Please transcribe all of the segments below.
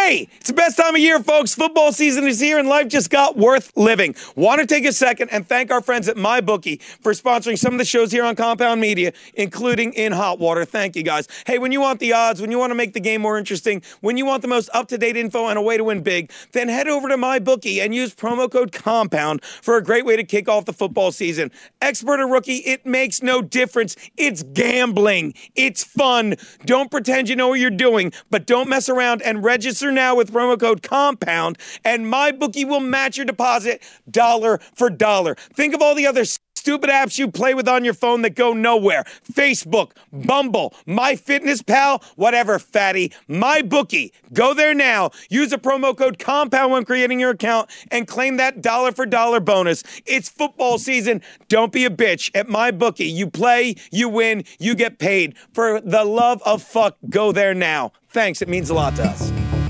Hey, it's the best time of year, folks. Football season is here and life just got worth living. Want to take a second and thank our friends at MyBookie for sponsoring some of the shows here on Compound Media, including In Hot Water. Thank you, guys. Hey, when you want the odds, when you want to make the game more interesting, when you want the most up-to-date info and a way to win big, then head over to MyBookie and use promo code COMPOUND for a great way to kick off the football season. Expert or rookie, it makes no difference. It's gambling. It's fun. Don't pretend you know what you're doing, but don't mess around and register now with promo code COMPOUND, and MyBookie will match your deposit dollar for dollar. Think of all the other stupid apps you play with on your phone that go nowhere. Facebook, Bumble, MyFitnessPal, whatever, fatty. MyBookie. Go there now. Use a promo code COMPOUND when creating your account and claim that dollar for dollar bonus. It's football season. Don't be a bitch. At MyBookie, you play, you win, you get paid. For the love of fuck, go there now. Thanks. It means a lot to us.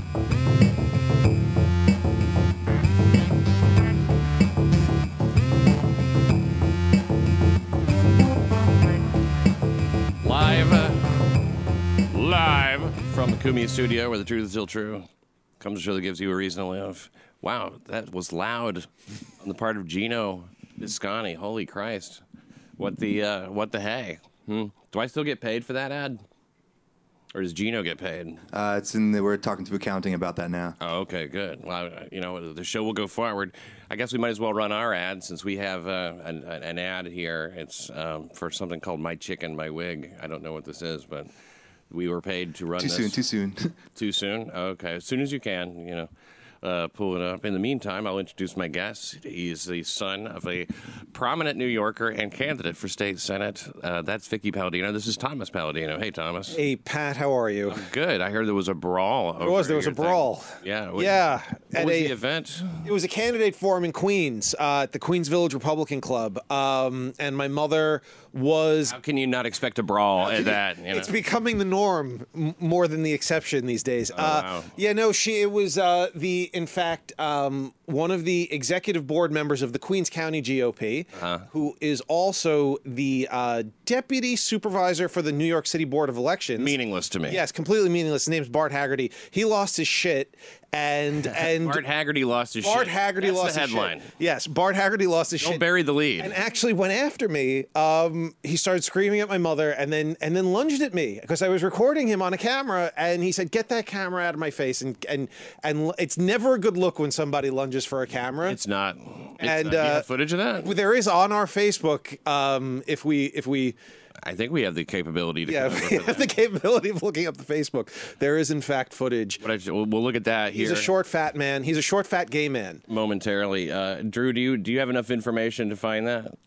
Live from the Kumi studio where the truth is still true. Comes a show that gives you a reason to live. Wow, that was loud on the part of Gino Biscani. Holy Christ. What the hey? Do I still get paid for that ad? Or does Gino get paid? We're talking to accounting about that now. Oh, okay, good. Well, the show will go forward. I guess we might as well run our ad since we have an ad here. It's for something called My Chicken, My Wig. I don't know what this is, but we were paid to run this. Too soon. Too soon? Okay. As soon as you can, pull it up. In the meantime, I'll introduce my guest. He's the son of a prominent New Yorker and candidate for state senate. That's Vicky Palladino. This is Thomas Palladino. Hey, Thomas. Hey, Pat. How are you? Good. I heard there was a brawl. There was a brawl. Yeah. What was the event? It was a candidate forum in Queens at the Queens Village Republican Club. And my mother was... How can you not expect a brawl at that? It's becoming the norm more than the exception these days. Wow. Yeah, no, it was in fact, one of the executive board members of the Queens County GOP, who is also the deputy supervisor for the New York City Board of Elections. Meaningless to me. Yes, completely meaningless. His name's Bart Haggerty. He lost his shit. And Bart Haggerty lost his shit. Bart Haggerty lost his shit. That's the headline. Yes, Bart Haggerty lost his shit. Don't bury the lead. And actually went after me. He started screaming at my mother and then lunged at me because I was recording him on a camera, and he said, "Get that camera out of my face." And it's never a good look when somebody lunges for a camera. It's not. And you have footage of that? There is on our Facebook. If we. I think we have the capability to. Yeah, we have the capability of looking up the Facebook. There is, in fact, footage. We'll look at that here. He's a short, fat man. He's a short, fat gay man. Momentarily. Drew, do you have enough information to find that?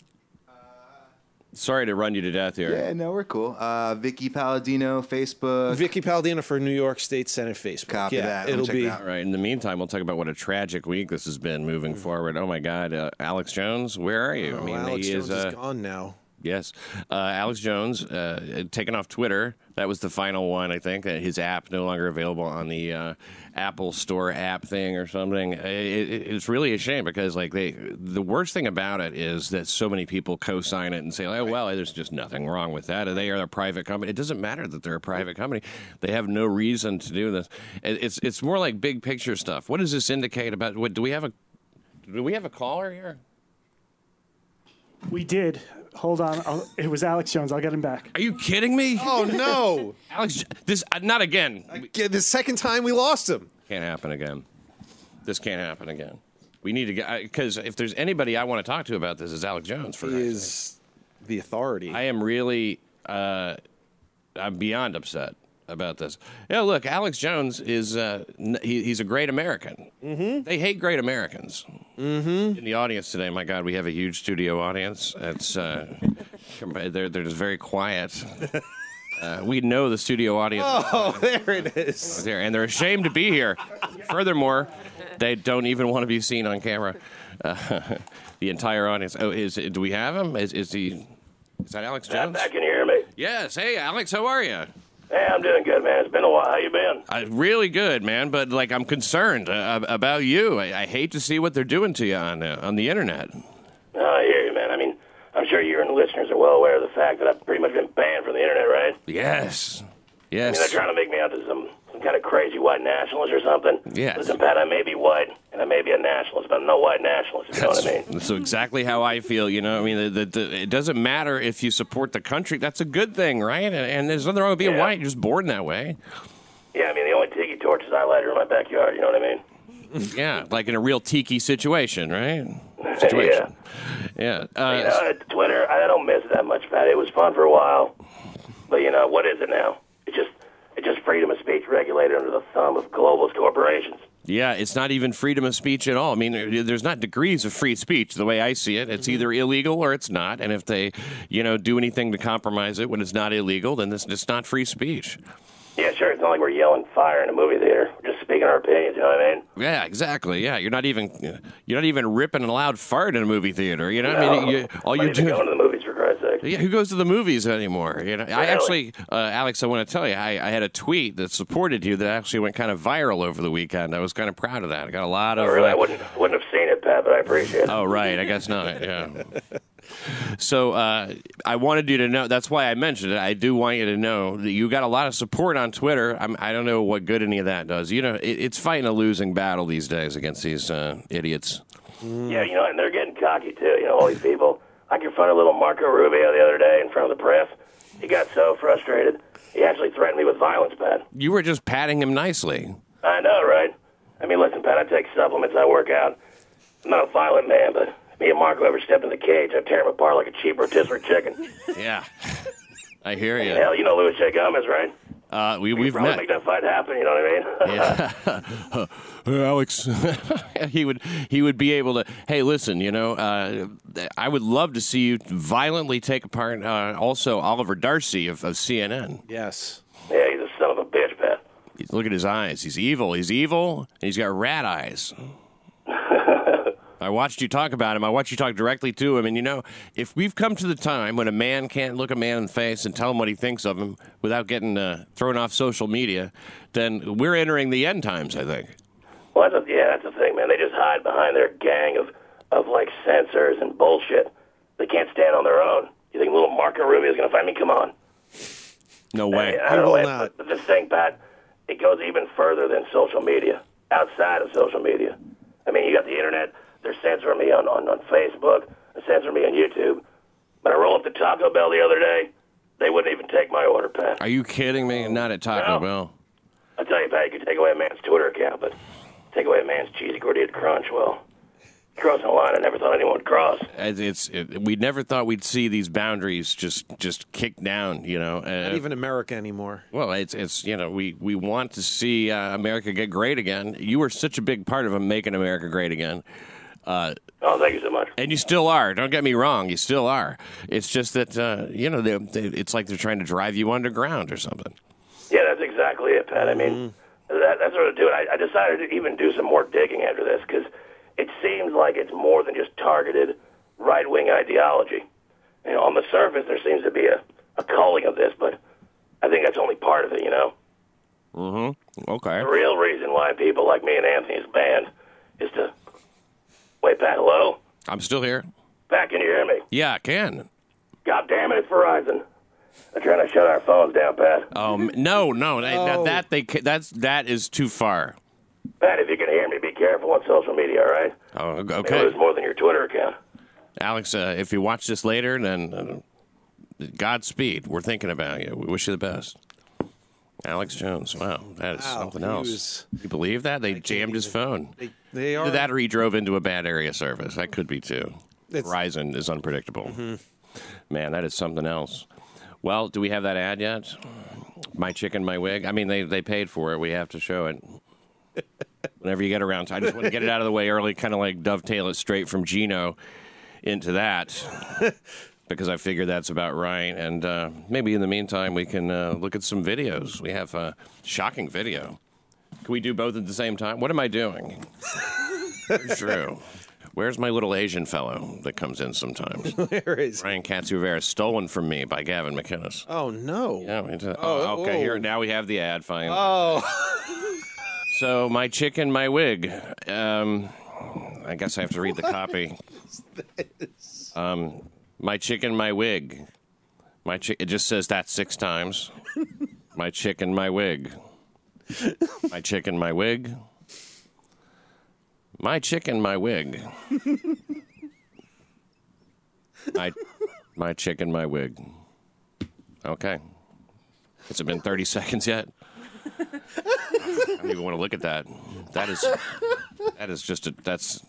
Sorry to run you to death here. Yeah, no, we're cool. Vicky Palladino, Facebook. Vicky Palladino for New York State Senate Facebook. Copy that. It'll be all right. In the meantime, we'll talk about what a tragic week this has been moving forward. Oh my God, Alex Jones, where are you? Alex Jones is gone now. Yes. Alex Jones, taken off Twitter. That was the final one, I think. His app no longer available on the Apple Store app thing or something. It's really a shame because the worst thing about it is that so many people co-sign it and say, oh, well, there's just nothing wrong with that. They are a private company. It doesn't matter that they're a private company. They have no reason to do this. It's more like big picture stuff. What does this indicate about do we have a caller here? We did. Hold on. It was Alex Jones. I'll get him back. Are you kidding me? Oh, no. Alex, this, not again. The second time we lost him. Can't happen again. This can't happen again. We need to get, because if there's anybody I want to talk to about this, is Alex Jones. He is the authority. I am really, I'm beyond upset about this. Yeah, look, Alex Jones is, he's a great American. Mm-hmm. They hate great Americans. Mm-hmm. In the audience today, my God, we have a huge studio audience. It's they're just very quiet. We know the studio audience. Oh, there it is. There, and they're ashamed to be here. Furthermore, they don't even want to be seen on camera. The entire audience. Oh, do we have him? Is that Alex Jones? Can you hear me? Yes. Hey, Alex, how are you? Hey, I'm doing good, man. It's been a while. How you been? Really good, man. But I'm concerned about you. I hate to see what they're doing to you on the internet. I hear you, man. I mean, I'm sure you and the listeners are well aware of the fact that I've pretty much been banned from the internet, right? Yes. I mean, they're trying to make me out to some kind kind of crazy white nationalist or something. Yes. Listen, Pat, I may be white and I may be a nationalist, but I'm no white nationalist. You know what I mean? So exactly how I feel, you know. I mean, it doesn't matter if you support the country. That's a good thing, right? And there's nothing wrong with being white. You're just born that way. Yeah, I mean, the only tiki torch is highlighter in my backyard. You know what I mean? Yeah, like in a real tiki situation, right? Situation. Yeah. Twitter, I don't miss it that much, Pat. It was fun for a while, but what is it now? It's just freedom of speech regulated under the thumb of globalist corporations. Yeah, it's not even freedom of speech at all. I mean, there's not degrees of free speech the way I see it. It's either illegal or it's not. And if they, do anything to compromise it when it's not illegal, then it's not free speech. Yeah, sure. It's not like we're yelling fire in a movie theater. We're just speaking our opinions. You know what I mean? Yeah, exactly. Yeah, you're not even ripping a loud fart in a movie theater. You know, No. I mean, all you're doing. Going to the movies for Christ's sake. Yeah, who goes to the movies anymore? You know, I Really? actually, Alex, I want to tell you, I had a tweet that supported you that actually went kind of viral over the weekend. I was kind of proud of that. I got a lot of. Oh, really? I wouldn't have seen it, Pat, but I appreciate it. Oh, right. I guess not. Yeah. So I wanted you to know. That's why I mentioned it. I do want you to know that you got a lot of support on Twitter. I don't know what good any of that does. It's fighting a losing battle these days against these idiots. Yeah, and they're getting cocky, too. All these people. I confronted little Marco Rubio the other day in front of the press. He got so frustrated, he actually threatened me with violence, Pat. You were just patting him nicely. I know, right? I mean, listen, Pat, I take supplements, I work out. I'm not a violent man, but me and Marco ever step in the cage, I'd tear him apart like a cheap rotisserie chicken. Yeah. I hear you. Hell, you know Luis J. Gomez, right? We've Probably met. make that fight happen, you know what I mean? Yeah. Alex, he would be able to. Hey, listen, I would love to see you violently take apart also Oliver Darcy of CNN. Yes. Yeah, he's a son of a bitch, Pat. Look at his eyes. He's evil. He's evil, and he's got rat eyes. I watched you talk about him. I watched you talk directly to him. And, if we've come to the time when a man can't look a man in the face and tell him what he thinks of him without getting thrown off social media, then we're entering the end times, I think. Well, that's the thing, man. They just hide behind their gang of like, censors and bullshit. They can't stand on their own. You think little Marco Rubio is going to fight me? Come on. No way. I don't know, will man, not. but this thing, Pat, it goes even further than social media, outside of social media. I mean, you got the internet. They're censoring me on Facebook. They're censoring me on YouTube. When I rolled up to Taco Bell the other day, they wouldn't even take my order, Pat. Are you kidding me? Not at Taco No. Bell. I tell you, Pat, you could take away a man's Twitter account, but take away a man's cheesy gordita crunch, well, crossing a line I never thought anyone would cross. We never thought we'd see these boundaries just kicked down, Not even America anymore. Well, it's we want to see America get great again. You were such a big part of making America great again. Oh, thank you so much. And you still are. Don't get me wrong. You still are. It's just that, it's like they're trying to drive you underground or something. Yeah, that's exactly it, Pat. I mean, that's what I do. I decided to even do some more digging after this because it seems like it's more than just targeted right-wing ideology. On the surface, there seems to be a culling of this, but I think that's only part of it, Mm-hmm. Okay. The real reason why people like me and Anthony's band is to... Wait, Pat, hello? I'm still here. Pat, can you hear me? Yeah, I can. God damn it, it's Verizon. They're trying to shut our phones down, Pat. No. That is too far. Pat, if you can hear me, be careful on social media, all right? Oh, Maybe okay. there's more than your Twitter account. Alex, if you watch this later, then Godspeed. We're thinking about you. We wish you the best. Alex Jones. Wow, that is something else. You believe that? They jammed his phone. They are. Either that or he drove into a bad area service. That could be, too. Verizon is unpredictable. Mm-hmm. Man, that is something else. Well, do we have that ad yet? My Chicken, My Wig? I mean, they paid for it. We have to show it. Whenever you get around to I just want to get it out of the way early, kind of like dovetail it straight from Gino into that. Because I figure that's about right. And maybe in the meantime, we can look at some videos. We have a shocking video. Can we do both at the same time? What am I doing? True. Where's my little Asian fellow that comes in sometimes? Where is Ryan Katz-Uvera, stolen from me by Gavin McInnes. Oh, no. Yeah, okay, here, now we have the ad, fine. Oh. So, My Chicken, My Wig. I guess I have to read the copy. My Chicken, My Wig. It just says that 6 times. My Chicken, My Wig. My chicken, my wig. My chicken, my wig. My chicken, my wig. Okay. Has it been 30 seconds yet? I don't even want to look at that. That is just that's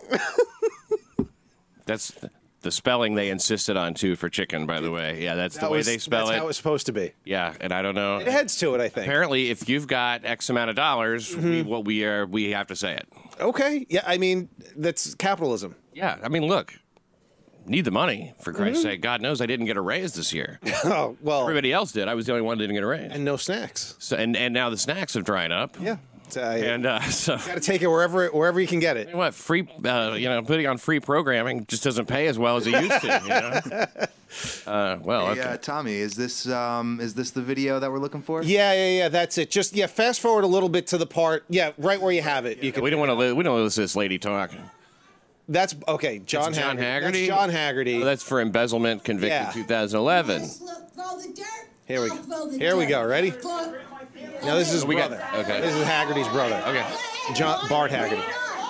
the spelling they insisted on too for chicken, by the way. Yeah, that's the way they spell it. That's how it's supposed to be. Yeah, and I don't know. It heads to it, I think. Apparently, if you've got X amount of dollars, Mm-hmm. we have to say it. Okay. Yeah, I mean, that's capitalism. Yeah, I mean, look, need the money for Christ's sake. God knows I didn't get a raise this year. Oh, well. Everybody else did. I was the only one that didn't get a raise. And no snacks. So, and now the snacks have dried up. Yeah. And so got to take it wherever you can get it. you know what? Free, putting on free programming just doesn't pay as well as it used to. Well, Hey, okay. Tommy, is this the video that we're looking for? Yeah. That's it. Just fast forward a little bit to the part. Yeah, right where you have it. You can. We don't want to. We don't listen to this lady talk. That's okay. John That's Haggerty. That's John Haggerty. Oh, that's for embezzlement convicted Yeah. 2011. Here we go. Ready? Now this is his brother. Okay. This is Haggerty's brother. Okay. Bart Haggerty.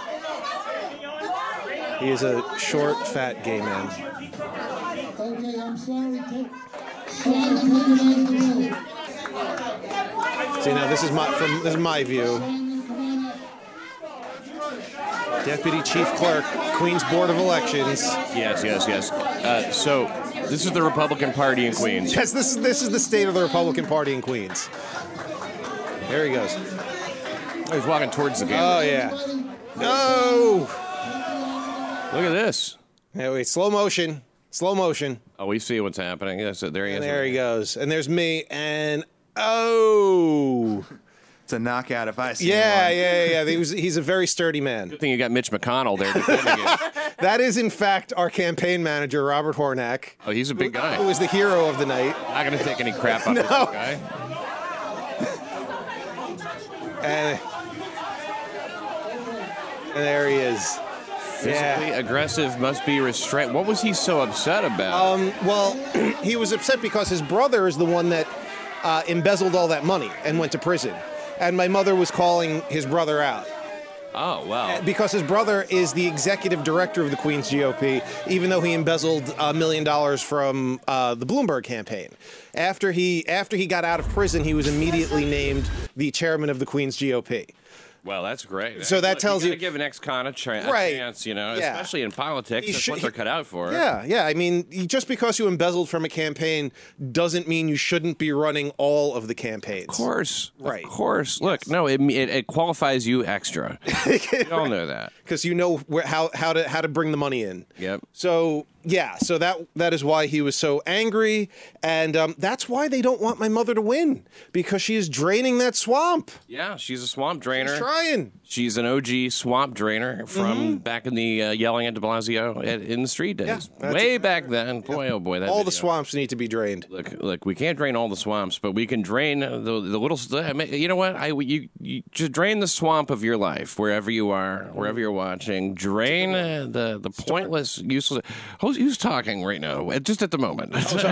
He is a short, fat gay man. Okay, I'm sorry. See, now this is my view. Deputy Chief Clerk, Queens Board of Elections. Yes. So this is the Republican Party in Queens. Yes, this is the state of the Republican Party in Queens. There he goes. Oh, he's walking towards the game. Oh yeah. No. Look at this. Now wait, slow motion. Oh, we see what's happening. Yes, there he is. And there he goes. And there's me. And oh. It's a knockout if I see Yeah. He's a very sturdy man. Good thing you got Mitch McConnell there defending you. That is, in fact, our campaign manager, Robert Hornack, Oh, he's a big guy. who is the hero of the night. Not going to take any crap off this No. guy. And there he is. Physically aggressive, must be restrained. What was he so upset about? Well, he was upset because his brother is the one that embezzled all that money and went to prison. And my mother was calling his brother out. Oh, wow. Because his brother is the executive director of the Queens GOP, even though he embezzled $1 million from the Bloomberg campaign. After he got out of prison, he was immediately named the chairman of the Queens GOP. Well, that's great. So that Look, tells you you- gotta give an ex-con a Right. chance, Yeah. especially in politics. He That's should- what they're cut out for. Yeah. I mean, just because you embezzled from a campaign doesn't mean you shouldn't be running all of the campaigns. Of course. Right. Of course. Look, no, it qualifies you extra. You all know that. Because you know how to bring the money in. Yep. So that is why he was so angry, and that's why they don't want my mother to win, because she is draining that swamp. Yeah, she's a swamp drainer. She's trying. She's an OG swamp drainer from back in the yelling at de Blasio in the street days. Yeah, that's Way back then. Boy, oh boy. That All the video. swamps need to be drained. Look, we can't drain all the swamps, but we can drain the little. I mean, you know what? You just drain the swamp of your life wherever you are, wherever you're watching. Drain the pointless, useless. Who's talking right now? Just at the moment.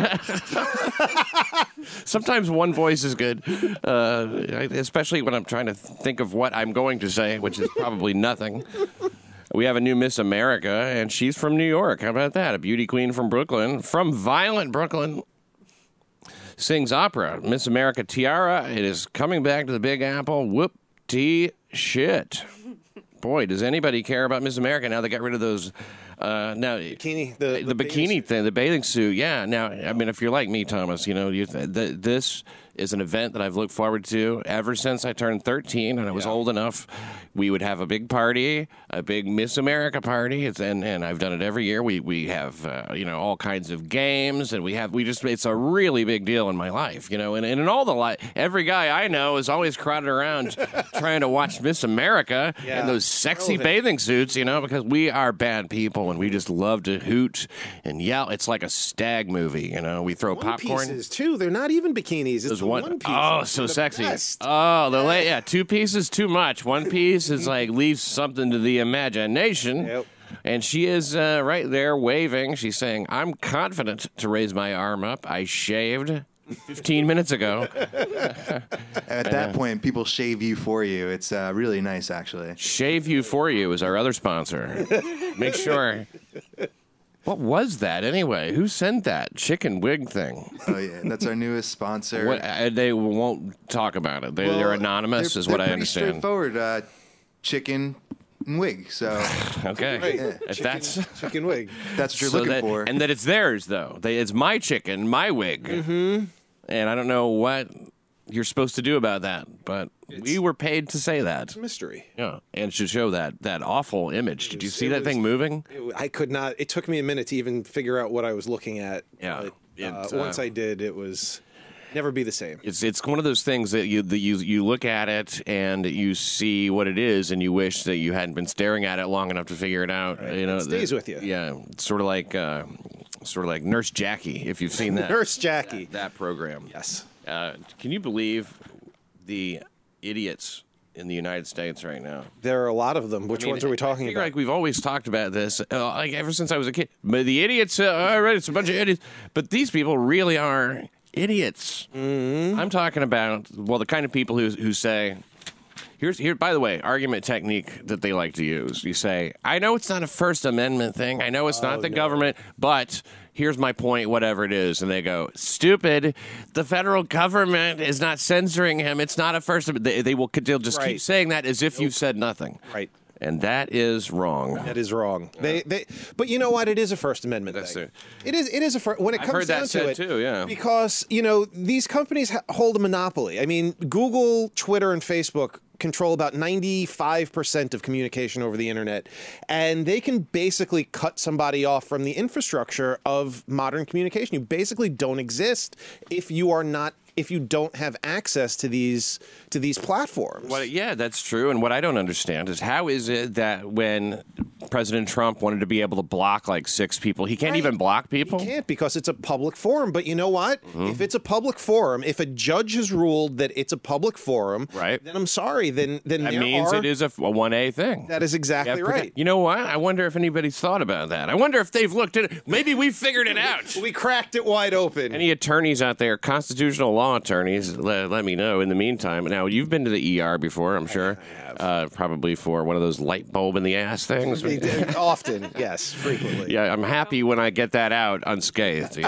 Sometimes one voice is good, especially when I'm trying to think of what I'm going to say, which is probably nothing. We have a new Miss America, and she's from New York. How about that? A beauty queen from Brooklyn, from violent Brooklyn. Sings opera. Miss America Tiara. It is coming back to the Big Apple. Whoop-tee-shit. Boy, does anybody care about Miss America now? They got rid of those. Now Bikini, the bikini thing, the bathing suit. Yeah. Now, I mean, if you're like me, Thomas, this is an event that I've looked forward to ever since I turned 13 and I was old enough. We would have a big party, a big Miss America party, and I've done it every year. We have all kinds of games, and it's a really big deal in my life, and in all the every guy I know is always crowded around trying to watch Miss America in those sexy bathing suits, because we are bad people and we just love to hoot and yell. It's like a stag movie, we throw One popcorn. pieces too. They're not even bikinis. It's the one piece. Oh, so sexy. Best. Oh, 2 pieces too much. 1 piece is like leaves something to the imagination. Yep. And she is right there waving. She's saying, "I'm confident to raise my arm up. I shaved 15 minutes ago. At that point, people shave you for you. It's really nice, actually. Shave You For You is our other sponsor. Make sure. What was that anyway? Who sent that chicken wig thing? Oh yeah, that's our newest sponsor. What, they won't talk about it. They're anonymous, they're, is what they're I pretty understand. Straightforward. Chicken and wig. So Okay, Right. if that's Chicken wig. that's what you're so looking that, for. and that it's theirs though. It's my chicken, my wig, and I don't know what you're supposed to do about that, but we were paid to say that. Mystery. Yeah, and to show that awful image. Did you see that thing moving? I could not. It took me a minute to even figure out what I was looking at. Yeah, but, once I did, it was never be the same. It's one of those things that you look at it and you see what it is, and you wish that you hadn't been staring at it long enough to figure it out. Right. You know, It stays with you. Yeah, sort of like Nurse Jackie, if you've seen that. Nurse Jackie. That program. Yes. Can you believe the idiots in the United States right now? There are a lot of them. Which ones are we talking I figure about? like we've always talked about this, like ever since I was a kid. But the idiots, all right, it's a bunch of idiots. But these people really are idiots. Mm-hmm. I'm talking about, well, the kind of people who say, here. By the way, argument technique that they like to use. You say, I know it's not a First Amendment thing. I know it's not the government, but here's my point, whatever it is. And they go, stupid. The federal government is not censoring him. It's not a First Amendment. They'll just keep Right. saying that as if you've said nothing. Right. And that is wrong. That is wrong. But you know what? It is a First Amendment That's thing. it. It is a first. When it I've comes heard that down to said it, too, yeah. Because these companies hold a monopoly. I mean, Google, Twitter, and Facebook control about 95% of communication over the internet, and they can basically cut somebody off from the infrastructure of modern communication. You basically don't exist if you don't have access to these platforms. Well, yeah, that's true. And what I don't understand is how is it that when President Trump wanted to be able to block like 6 people, he can't even block people? You can't because it's a public forum. But you know what? If it's a public forum, if a judge has ruled that it's a public forum, Right. then I'm sorry. Then That there means are, it is a 1A thing. That is exactly right. You know what? I wonder if anybody's thought about that. I wonder if they've looked at it. Maybe we figured it out. We cracked it wide open. Any attorneys out there, constitutional law attorneys, let me know in the meantime. Now, you've been to the ER before, I'm sure. Probably for one of those light bulb in the ass things. Often, yes, frequently. Yeah, I'm happy when I get that out unscathed,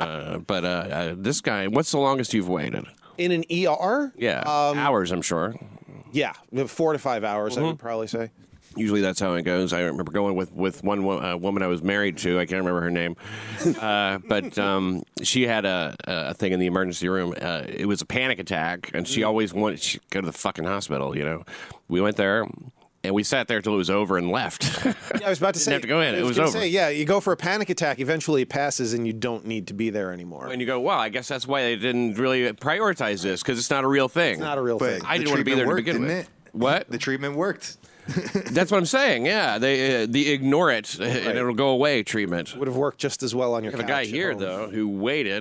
but this guy, what's the longest you've waited? In an ER? Yeah, hours, I'm sure. Yeah, 4 to 5 hours, I would probably say. Usually that's how it goes. I remember going with one woman I was married to. I can't remember her name, but she had a thing in the emergency room. It was a panic attack, and she always wanted to go to the fucking hospital. We went there. And we sat there till it was over and left. Yeah, I was about to say. Didn't have to go in. It was gonna over. Say, yeah, you go for a panic attack. Eventually, it passes, and you don't need to be there anymore. And you go, well, I guess that's why they didn't really prioritize this because it's not a real thing. It's not a real But thing. I the didn't want to be there treatment to begin worked, with. didn't it? What? The treatment worked. That's what I'm saying. Yeah, the ignore it and it'll go away treatment. Would have worked just as well on your We have couch. a guy at here home. though who waited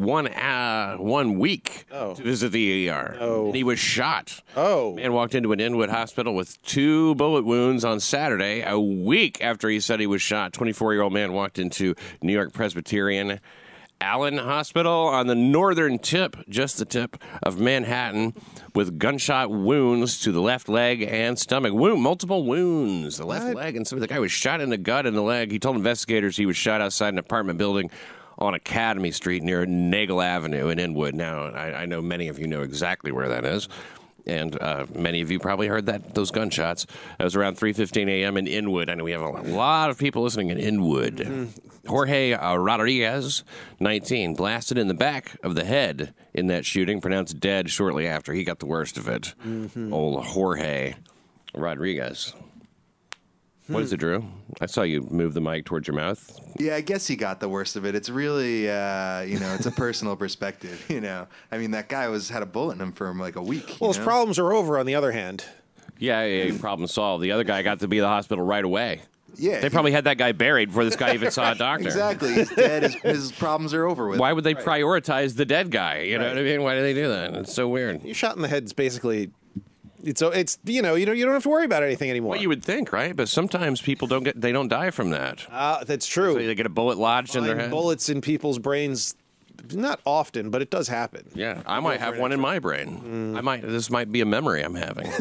1 week Oh. to visit the ER. Oh. And he was shot. Oh. Man walked into an Inwood hospital with 2 bullet wounds on Saturday. A week after he said he was shot, 24-year-old man walked into New York Presbyterian Allen Hospital on the northern tip, just the tip of Manhattan, with gunshot wounds to the left leg and stomach. Multiple wounds. The left leg and stomach. The guy was shot in the gut and the leg. He told investigators he was shot outside an apartment building on Academy Street near Nagle Avenue in Inwood. Now, I know many of you know exactly where that is. And many of you probably heard those gunshots. It was around 3:15 a.m. in Inwood. I know we have a lot of people listening in Inwood. Mm-hmm. Jorge Rodriguez, 19, blasted in the back of the head in that shooting, pronounced dead shortly after. He got the worst of it. Mm-hmm. Old Jorge Rodriguez. What is it, Drew? I saw you move the mic towards your mouth. Yeah, I guess he got the worst of it. It's really, it's a personal perspective. I mean, that guy had a bullet in him for like a week. Well, his problems are over. On the other hand, Yeah, problem solved. The other guy got to be at the hospital right away. Yeah, They probably had that guy buried before this guy even saw a doctor. exactly. He's dead. His problems are over with. Why would they prioritize the dead guy? You know what I mean? Why do they do that? It's so weird. you're shot in the head. Is basically, it's you don't have to worry about anything anymore. Well, you would think, right? But sometimes people don't die from that. That's true. So they get a bullet lodged in their Find head. bullets in people's brains not often, but it does happen. Yeah, I might have one in my brain. This might be a memory I'm having.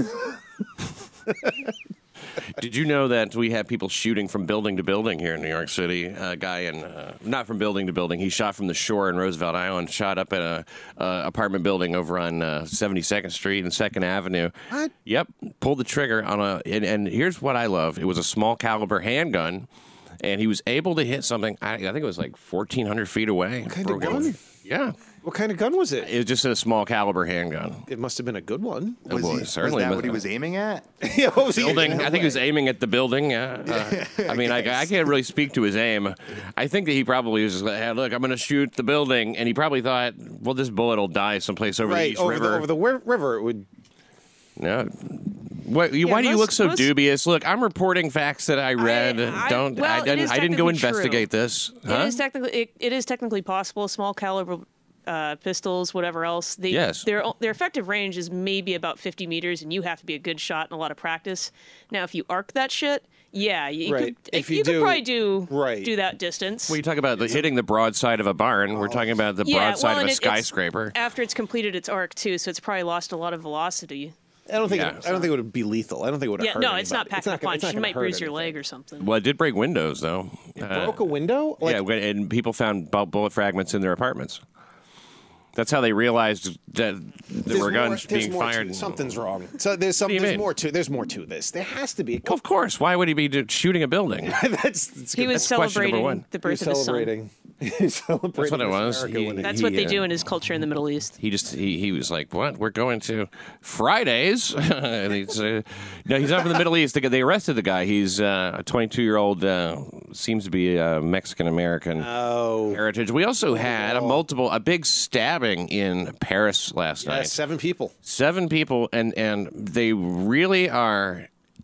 Did you know that we have people shooting from building to building here in New York City? A guy not from building to building. He shot from the shore in Roosevelt Island, shot up at a apartment building over on 72nd Street and 2nd Avenue. What? Yep. Pulled the trigger on and here's what I love. It was a small caliber handgun, and he was able to hit something, I think it was like 1,400 feet away. What kind of gun? Yeah. What kind of gun was it? It was just a small caliber handgun. It must have been a good one. Was that what he was aiming at? Yeah, what was he Building. aiming I think he was aiming at the building. I mean, I can't really speak to his aim. I think that he probably was just like, hey, look, I'm going to shoot the building. And he probably thought, well, this bullet will die someplace over the East River. Over the river, it would. Yeah. Why do you look so dubious? Look, I'm reporting facts that I read. I didn't go investigate this. Huh? It is technically possible. Small caliber pistols, whatever else. Their effective range is maybe about 50 meters, and you have to be a good shot and a lot of practice. Now, if you arc that shit, yeah, you could probably do that distance. Well, you talk about hitting the broadside of a barn. We're talking about the broadside of a skyscraper. After it's completed its arc too, so it's probably lost a lot of velocity. I don't think it would be lethal. I don't think it would have hurt anybody. It's not packing a punch. You might bruise your leg or something. Well, it did break windows, though. It broke a window? And people found bullet fragments in their apartments. That's how they realized that there were guns being fired. Something's wrong. So there's more to this. There has to be. Well, of course. Why would he be shooting a building? He was celebrating the birth of his son. That's what it was. That's what they do in his culture in the Middle East. He was like, what? We're going to Fridays? And he's no, he's not from the Middle East. They arrested the guy. He's a 22-year-old, seems to be Mexican-American heritage. We also had a big stabbing in Paris last night. 7 people. 7 people, and they really are.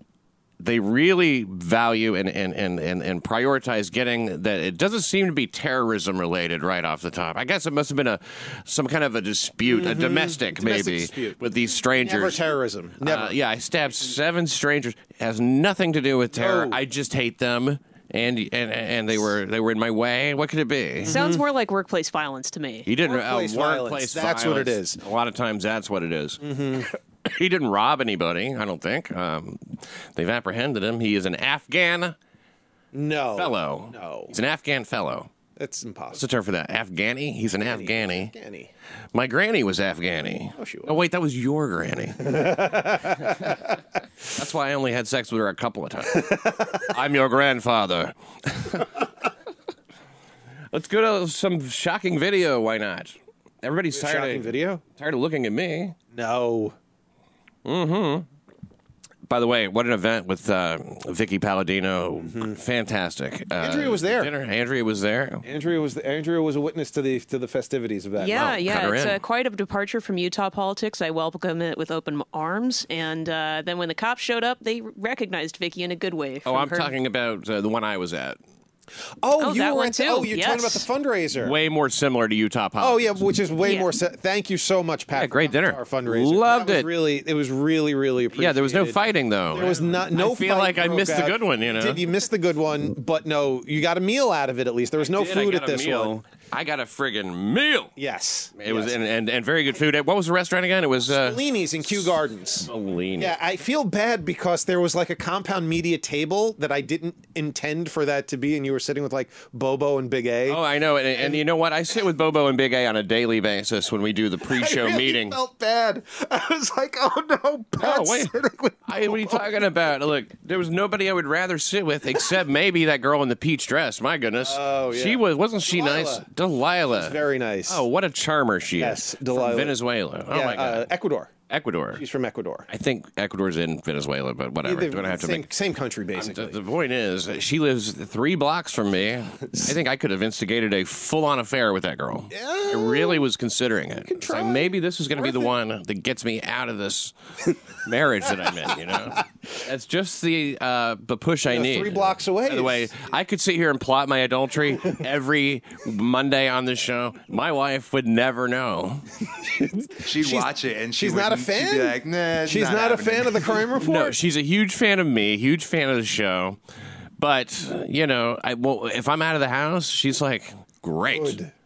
They really value and prioritize getting that. It doesn't seem to be terrorism related right off the top. I guess it must have been some kind of a dispute, a domestic maybe, dispute with these strangers. Never terrorism. Never. I stabbed 7 strangers. It has nothing to do with terror. I just hate them. And they were in my way. What could it be? Sounds more like workplace violence to me. He didn't workplace violence. That's what it is. A lot of times, that's what it is. Mm-hmm. He didn't rob anybody. I don't think. They've apprehended him. He is an Afghan fellow. No, he's an Afghan fellow. That's impossible. What's the term for that? Afghani? He's an Afghani. My granny was Afghani. Oh, she was. Oh, wait, that was your granny. That's why I only had sex with her a couple of times. I'm your grandfather. Let's go to some shocking video. Why not? Everybody's tired of looking at me. No. Mm-hmm. By the way, what an event with Vicky Palladino. Mm-hmm. Fantastic. Andrea was there. Andrea was there. Andrea was a witness to the festivities of that. Yeah, it's quite a departure from Utah politics. I welcome it with open arms. And then when the cops showed up, they recognized Vicky in a good way. I'm talking about the one I was at. Oh, you were too. You're talking about the fundraiser. Way more similar to Utah politics. Oh, yeah, which is way more. Thank you so much, Pat. Yeah, great dinner. Our fundraiser. Loved it. It was really, really appreciated. Yeah, there was no fighting though. There was no. I feel like I missed the good one. You know, you missed the good one, but no, you got a meal out of it at least. There was no food at this one. I got a friggin' meal. Yes. It was and very good food. What was the restaurant again? It was Spallini's in Kew Gardens. Spallini. Yeah, I feel bad because there was like a compound media table that I didn't intend for that to be, and you were sitting with like Bobo and Big A. Oh, I know. And you know what? I sit with Bobo and Big A on a daily basis when we do the pre-show meeting. I felt bad. I was like, oh no, Pat's sitting with what are you talking about? Look, there was nobody I would rather sit with except maybe that girl in the peach dress. My goodness. Oh, yeah. Wasn't she nice? Delilah. She's very nice. Oh, what a charmer she is. Yes, Delilah. From Venezuela. Oh, my God. Ecuador. She's from Ecuador. I think Ecuador's in Venezuela, but whatever. Don't have to same country, basically. The point is, she lives 3 blocks from me. I think I could have instigated a full-on affair with that girl. Yeah, I really was considering it. It's like maybe this is going to be the one that gets me out of this marriage that I'm in, you know? That's just the push I need. 3 blocks away. By the way, I could sit here and plot my adultery every Monday on this show. My wife would never know. She'd watch it, and she's not a fan? She'd be like, nah, she's not a fan of the Crime Report? No, she's a huge fan of me, huge fan of the show. But, you know, if I'm out of the house, she's like, great.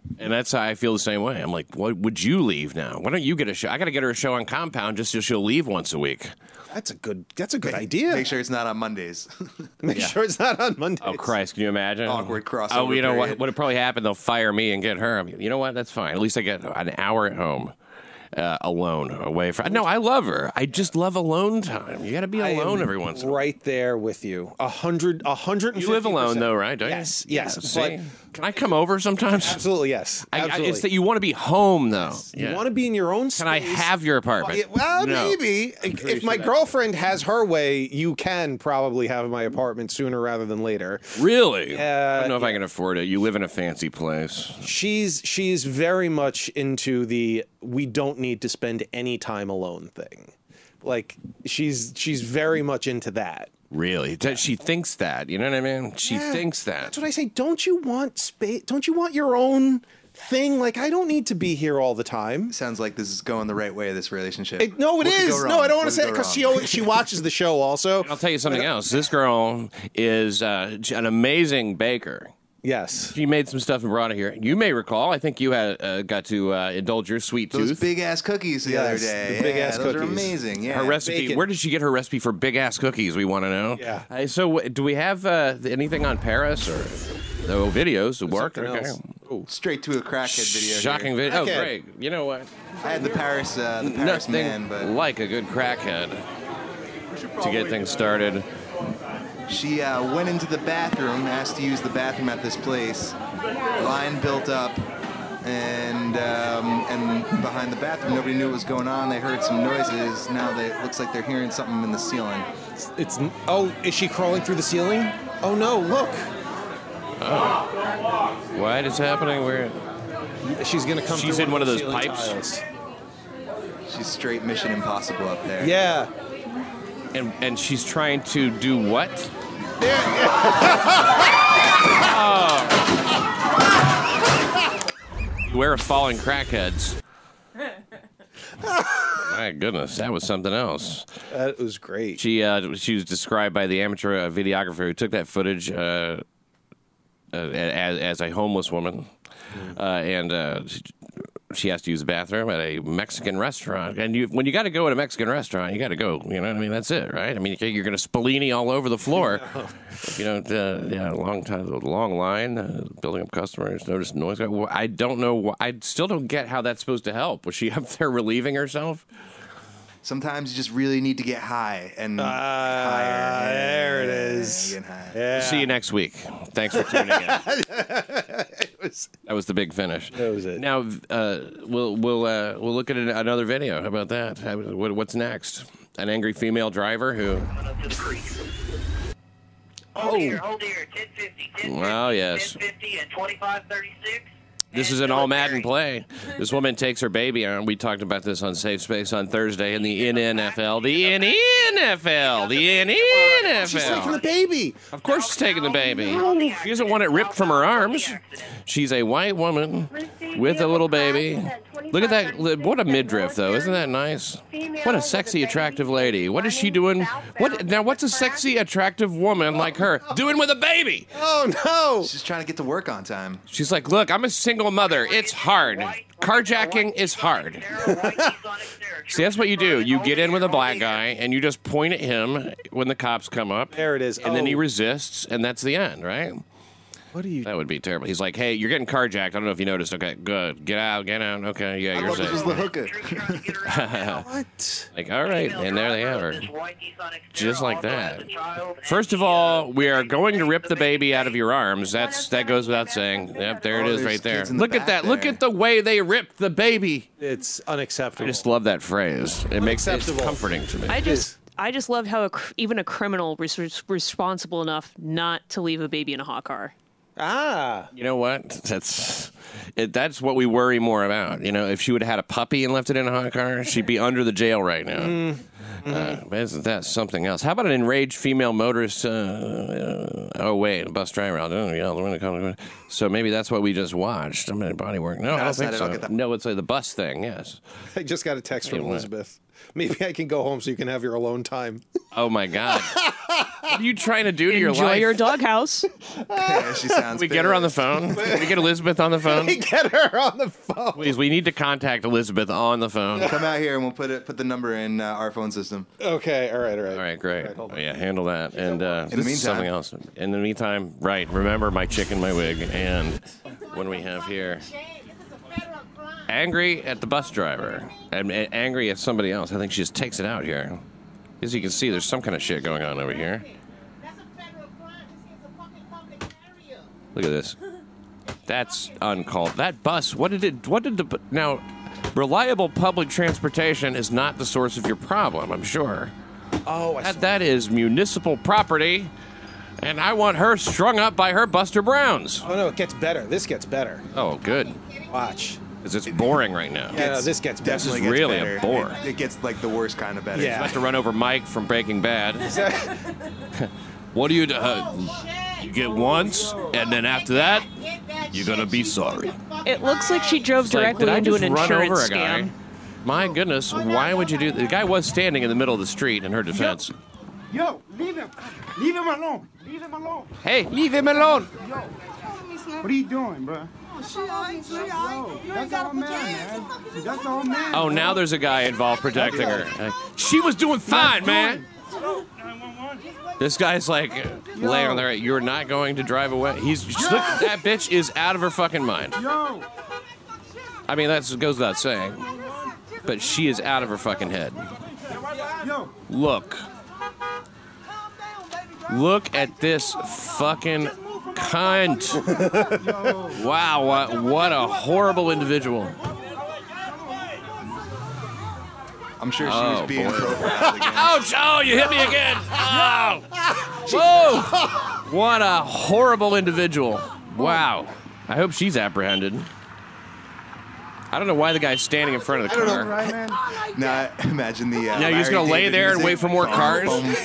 And that's how I feel the same way. I'm like, what would you leave now? Why don't you get a show? I got to get her a show on Compound just so she'll leave once a week. That's a good idea. Make sure it's not on Mondays. Make sure it's not on Mondays. Oh, Christ, can you imagine? Awkward crossover. Oh, you know what? period. What'd probably happen? They'll fire me and get her. You know what? That's fine. At least I get an hour at home. Alone, away from. No, I love her. I just love alone time. You got to be alone every once in a while. Right there with you. 150%. You live alone though, right? Don't Yes, you? yes. See? Can I come over sometimes? Absolutely, yes. Absolutely. It's that you want to be home though. You want to be in your own space. Can I have your apartment? Well, No. maybe. If my girlfriend has her way, you can probably have my apartment sooner rather than later. Really? I don't know if I can afford it. You live in a fancy place. She's very much into the we don't need to spend any time alone thing. Like she's very much into that. Really? She thinks that. You know what I mean? She thinks that. That's what I say. Don't you want space? Don't you want your own thing? Like I don't need to be here all the time. Sounds like this is going the right way, this relationship. No, it What could is. go wrong? No, I don't want What to say could it go because she watches the show also. I'll tell you something else. This girl is an amazing baker. Yes. She made some stuff and brought it here. You may recall, I think you had got to indulge your sweet Those tooth. big ass cookies the other day. the big-ass those are cookies. amazing. Yeah. Her recipe. bacon. Where did she get her recipe for big ass cookies? We want to know. Yeah. So, do we have anything on Paris or videos to work? something Okay. else. Straight to a crackhead video. Shocking here. video. Oh, Crackhead. great. You know what? I had the Paris Nothing man, but like a good crackhead to get things started. she went into the bathroom, asked to use the bathroom at this place. Line built up, and behind the bathroom, nobody knew what was going on. They heard some noises. Now it looks like they're hearing something in the ceiling. Is she crawling through the ceiling? Oh no! Look, What is happening? Where? she's gonna come. She's through in one of those ceiling pipes? tiles. She's straight Mission Impossible up there. Yeah. And she's trying to do what? Beware of falling crackheads. My goodness, that was something else. That was great. She was described by the amateur videographer who took that footage as a homeless woman, and she has to use the bathroom at a Mexican restaurant. And when you got to go at a Mexican restaurant, you got to go. You know what I mean? That's it, right? I mean, you're going to Spallini all over the floor. You know, long line, building up customers, notice noise. I don't know. I still don't get how that's supposed to help. Was she up there relieving herself? Sometimes you just really need to get high and higher. There it is. Get high. Yeah. See you next week. Thanks for tuning in. That was the big finish. That was it. Now we'll look at another video. How about that? What's next? An angry female driver who. Oh dear, 1050, 1050, Well, yes. 1050, and 2536. This is an all Madden play. This woman takes her baby on. We talked about this on Safe Space on Thursday in the NFL. The NFL. The NFL. She's taking the baby. Of course she's taking the baby. She doesn't want it ripped from her arms. She's a white woman with a little baby. Look at that. What a midriff, though. Isn't that nice? What a sexy, attractive lady. What is she doing? What's a sexy, attractive woman like her doing with a baby? Oh, no. She's trying to get to work on time. She's like, look, I'm a single mother. It's hard. Carjacking is hard. See, that's what you do. You get in with a black guy, and you just point at him when the cops come up. There it is. And then he resists, and that's the end, right? What are you? That would be terrible. He's like, hey, you're getting carjacked. I don't know if you noticed. Okay, good. Get out, get out. Okay, yeah, you're This was safe. the hooker. What? Like, all right, and there they have her. Just like that. First of all, we are going to rip the baby out of your arms. That goes without saying. Yep, there it is there's right there. kids in the Look at back that. Look there. at the way they ripped the baby. It's unacceptable. I just love that phrase. It makes it Unacceptable. comforting to me. I just love how even a criminal was responsible enough not to leave a baby in a hot car. You know what? That's what we worry more about. You know, if she would have had a puppy and left it in a hot car, she'd be under the jail right now. But isn't that something else? How about an enraged female motorist? Oh wait, a bus driver. So maybe that's what we just watched. I mean, body work. No, I don't that's think not it. so. I'll get that. No, it's the bus thing. Yes. I just got a text from Anyway. Elizabeth. Maybe I can go home so you can have your alone time. Oh my God! What are you trying to do to your Enjoy life? your doghouse. Yeah, she sounds. Can we get her on the phone? Can we get Elizabeth on the phone? Get her on the phone. Please, we need to contact Elizabeth on the phone. Come out here and we'll put the number in our phone system. Okay, all right. All right, great. Yeah, handle that. And In the this is meantime- something else. In the meantime, right, remember my chicken, my wig. And when we have here, angry at the bus driver and angry at somebody else. I think she just takes it out here. As you can see, there's some kind of shit going on over here. Look at this. That's uncalled. That bus, now, reliable public transportation is not the source of your problem, I'm sure. Oh, That is municipal property, and I want her strung up by her Buster Browns. Oh, no, it gets better. This gets better. Oh, good. Watch. Because it's boring right now. Yeah, no, this gets better. This is Definitely gets really better. a bore. It gets like the worst kind of better. Yeah. About to run over Mike from Breaking Bad. What do you do? You get once, and then after that, you're gonna be sorry. It looks like she drove It's like, directly did I into just an run insurance over a guy? scam. My goodness, why would you do that? The guy was standing in the middle of the street in her defense. Yo, leave him. Leave him alone. Leave him alone. Hey, leave him alone. What are you doing, bro? That's all man. That's all man. Oh, now there's a guy involved protecting her. She was doing fine, man. This guy's like laying on there. You're not going to drive away. Look, that bitch is out of her fucking mind. Yo. I mean, that goes without saying. But she is out of her fucking head. Yo. Look. Look at this fucking cunt. Wow, what a horrible individual. I'm sure she was being profiled again. Ouch! Oh, you hit me again! Oh! Whoa! What a horrible individual. Wow. I hope she's apprehended. I don't know why the guy's standing in front of the car. Right, man? Now imagine the. Now you're just gonna lay there and wait for more cars?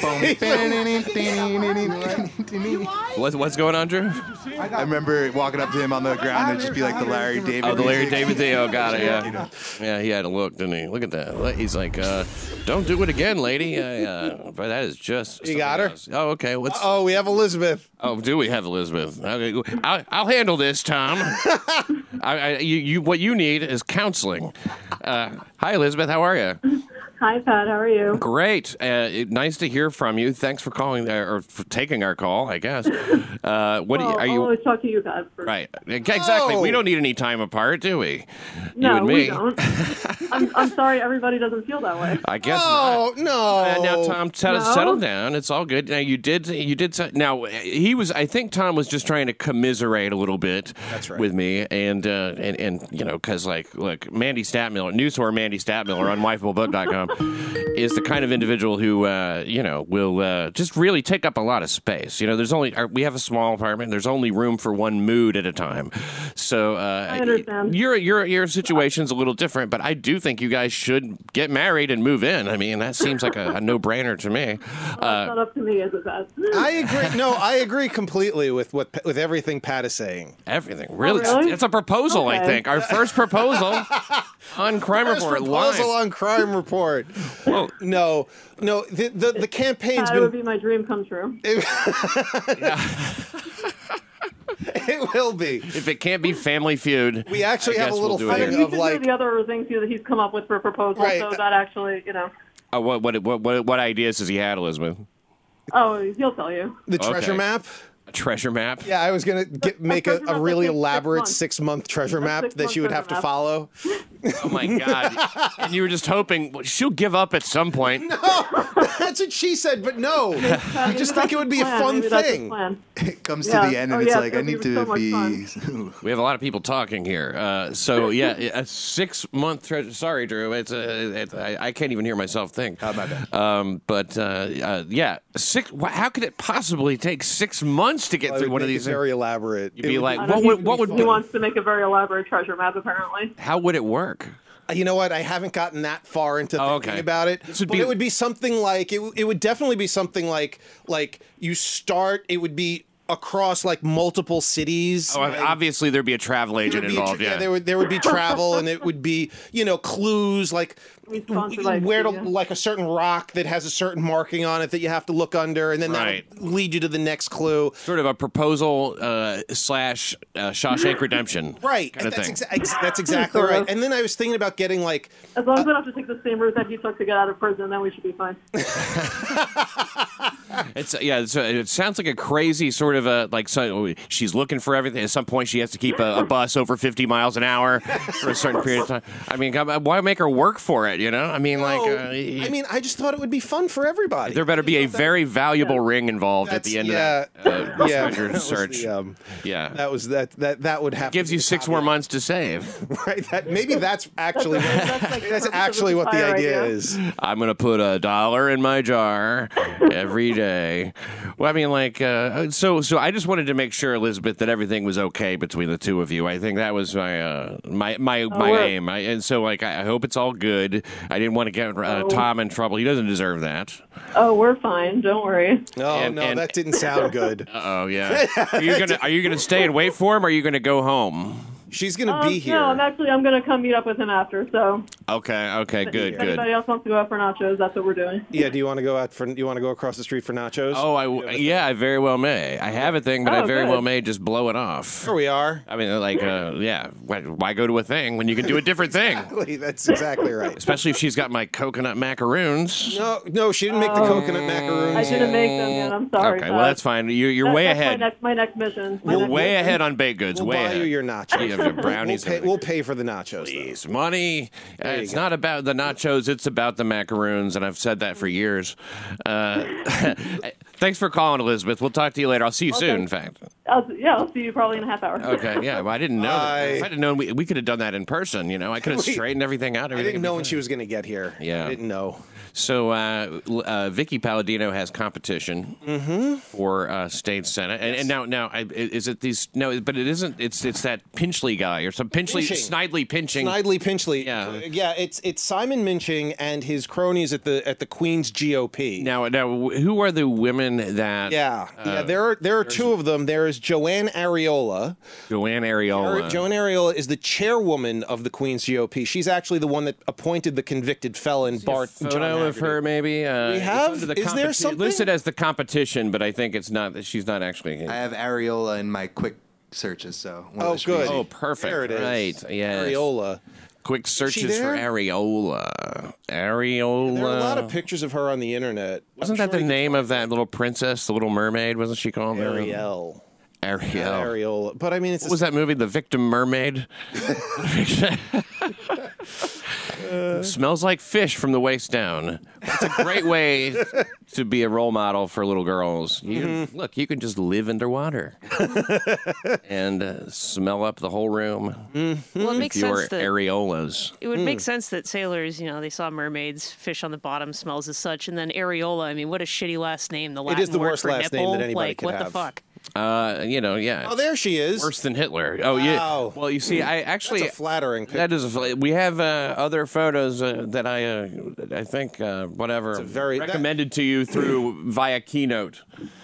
What's going on, Drew? I remember walking up to him on the ground and just be like the Larry David. Oh, the Larry music. David thing. Oh, got it. Yeah, yeah. He had a look, didn't he? Look at that. He's like, "Don't do it again, lady." But that is just. You got her? Else. Oh, okay. Oh, we have Elizabeth. Oh, do we have Elizabeth? Okay, I'll handle this, Tom. What you need is counseling. Hi, Elizabeth. How are you? Hi, Pat. How are you? Great. Nice to hear from you. Thanks for calling or for taking our call, I guess. Are you? I'll always talk to you guys first. Right. Exactly. We don't need any time apart, do we? No, you and me. we don't. I'm sorry everybody doesn't feel that way. I guess Oh, not. no. Now, Tom, settle down. It's all good. Now, you did. Now, I think Tom was just trying to commiserate a little bit. That's right. With me, and you know, because look, Mandy Statmiller, newswhore Mandy Statmiller on wifeableBook.com is the kind of individual who will just really take up a lot of space. You know, we have a small apartment. There's only room for one mood at a time. So I understand. Your situation's a little different, but I do think you guys should get married and move in. I mean, that seems like a no-brainer to me. It's not up to me, is it, Pat? I agree. No, I agree completely with everything Pat is saying. Everything, really. really? It's a proposal, I Okay. think. Our first proposal on Crime First Report proposal live. on Crime Report. Whoa. No. The campaign's Pat, it would be my dream come true. It will be. If it can't be Family Feud, We actually I have a guess little we'll do it thing here. You of should like. do the other things that he's come up with for proposals, Right. so that actually, you know. Oh, what ideas has he had, Elizabeth? Oh, he'll tell you. The treasure Okay. map? A treasure map? Yeah, I was going to make treasure a map really that takes 6 elaborate months. 6-month treasure map that she would have to 6-month follow. Oh my God! And you were just hoping she'll give up at some point. That's what she said, but no. I just think it would be a fun thing. It comes Yeah. to the end and Oh, it's yeah, like I it'd need be so to much be. We have a lot of people talking here. So yeah, a 6-month treasure. Sorry, Drew. I can't even hear myself think. Oh, my bad. Yeah, how could it possibly take 6 months to get Well, it through would one of make these? it very elaborate. You'd be like, I don't know, what would he wants to make a very elaborate treasure map, apparently. how would it work? You know what? I haven't gotten that far into thinking okay. about it. This would But be- it would be something like it would definitely be something like you start. It would be across like multiple cities. Oh, obviously there'd be a travel There agent would be involved. Yeah, there would be travel, and it would be clues like Sponsored by where to Expedia. like a certain rock that has a certain marking on it that you have to look under, and then Right. that would lead you to the next clue. Sort of a proposal slash Shawshank Redemption. Right. Kind of That's, thing. that's exactly Sort right. of. And then I was thinking about getting like As long as we don't have to take the same route that you took to get out of prison, then we should be fine. It sounds like a crazy sort of she's looking for everything. At some point, she has to keep a bus over 50 miles an hour for a certain period of time. I mean, why make her work for it? You know, I mean, I just thought it would be fun for everybody. there better be a very valuable ring involved at the end of that treasure that was search. That would happen. Gives you 6 more months to save. Right. Maybe that's actually that's actually what the fire idea idea. is. I'm going to put $1 in my jar every day. Well, I mean, so I just wanted to make sure, Elizabeth, that everything was okay between the two of you. I think that was my aim. And so, I hope it's all good. I didn't want to get Tom in trouble. He doesn't deserve that. Oh, we're fine. Don't worry. No, that didn't sound good. Oh yeah. Are you gonna stay and wait for him, or are you gonna go home? She's going to be here. No, I'm going to come meet up with him after. So Okay, good. if anybody else wants to go out for nachos, that's what we're doing. Yeah, do you want to go go across the street for nachos? Oh, I very well may. I have a thing, but I very well may just blow it off. Here we are. I mean, why go to a thing when you can do a different thing? Exactly, that's exactly right. Especially if she's got my coconut macaroons. No, she didn't make the coconut macaroons. I didn't make them yet. I'm sorry. Okay, well, that's fine. You're way that's ahead. My next mission. You're way ahead on baked goods. We'll way buy ahead. you your nachos. You have your brownies. We'll pay for the nachos. Please, money. It's go. not about the nachos. It's about the macaroons, and I've said that for years. Thanks for calling, Elizabeth. We'll talk to you later. I'll see you soon, in fact. I'll see you probably in a half hour. Okay, yeah. Well, I didn't know that. If I didn't know, we could have done that in person. You know, I could have straightened everything out. I didn't know when she was going to get here. Yeah. I didn't know. So Vicky Palladino has competition for state senate, and now is it these? No, but it isn't. It's that Pinchley guy or some Snidely Pinching. Snidely Pinchley. Yeah, It's Simon Minching and his cronies at the Queen's GOP. Now, who are the women that? There are two of them. There is Joanne Ariola. Joanne Ariola is the chairwoman of the Queen's GOP. She's actually the one that appointed the convicted felon Bart. Photo of her, maybe. We have. Is there something listed as the competition? But I think it's not. She's not actually. I have Areola in my quick searches. So good. Oh, perfect. There it is. Right. Yes. Areola. Quick searches for Areola. Areola. There are a lot of pictures of her on the internet. Wasn't that the name of that little princess, the Little Mermaid? Wasn't she called Ariel? Areola. But I mean, what was that movie? The Victim Mermaid. Smells like fish from the waist down. It's a great way to be a role model for little girls. Look, you can just live underwater and smell up the whole room. Well, it makes sense that areolas. It would make sense that sailors, they saw mermaids, fish on the bottom smells as such, and then areola. I mean, what a shitty last name. The Latin it is the word worst for last nipple. name that anybody could what have. the fuck? Yeah. Oh, there she is. Worse than Hitler. Oh, yeah. Wow. Well, you see, I actually That's a flattering picture. That is. We have other photos that I think whatever recommended to you through via Keynote.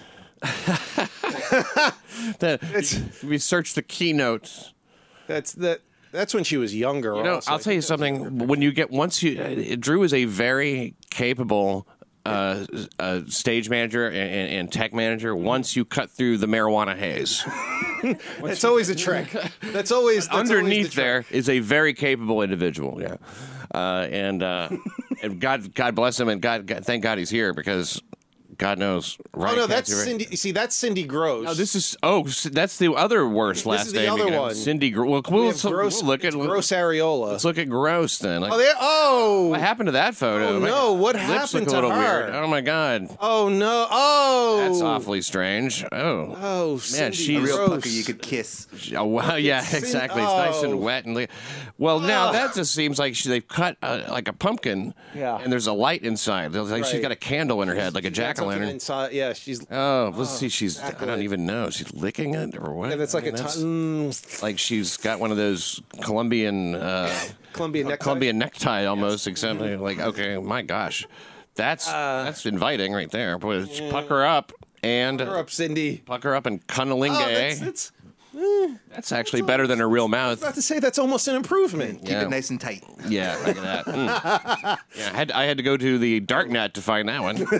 We searched the Keynote. That's when she was younger. I'll tell you something. When you get Drew is a very capable stage manager and tech manager once you cut through the marijuana haze. That's always a trick. That's always underneath there is a very capable individual. Yeah, and God bless him, and thank God he's here because God knows. Right? Oh no, that's Cindy. See, that's Cindy Gross. No, that's the other worst last name. This is the other one. Cindy Gross. Well, let's look at Gross Areola. Let's look at Gross then. What happened to that photo? Oh no, what lips happened look a to little her? Weird. Oh my God. Oh no. Oh, that's awfully strange. Oh, man, she's a real puppy you could kiss. Oh wow, yeah, exactly. It's nice and wet and. Well, now that just seems like they've cut like a pumpkin. Yeah. And there's a light inside. Like she's got a candle in her head, like a jack-o'-lantern. Inside, yeah, she's. Oh, let's see. She's. I don't even know. She's licking it or what? Yeah, that's like like she's got one of those Colombian necktie almost. Except like, okay, my gosh, that's inviting right there. Boy, pucker up and pucker up, Cindy. Pucker up and cunnilingue. That's actually better than her real mouth. I was about to say that's almost an improvement. Keep it nice and tight. Yeah, look at that. Yeah, I had to go to the darknet to find that one.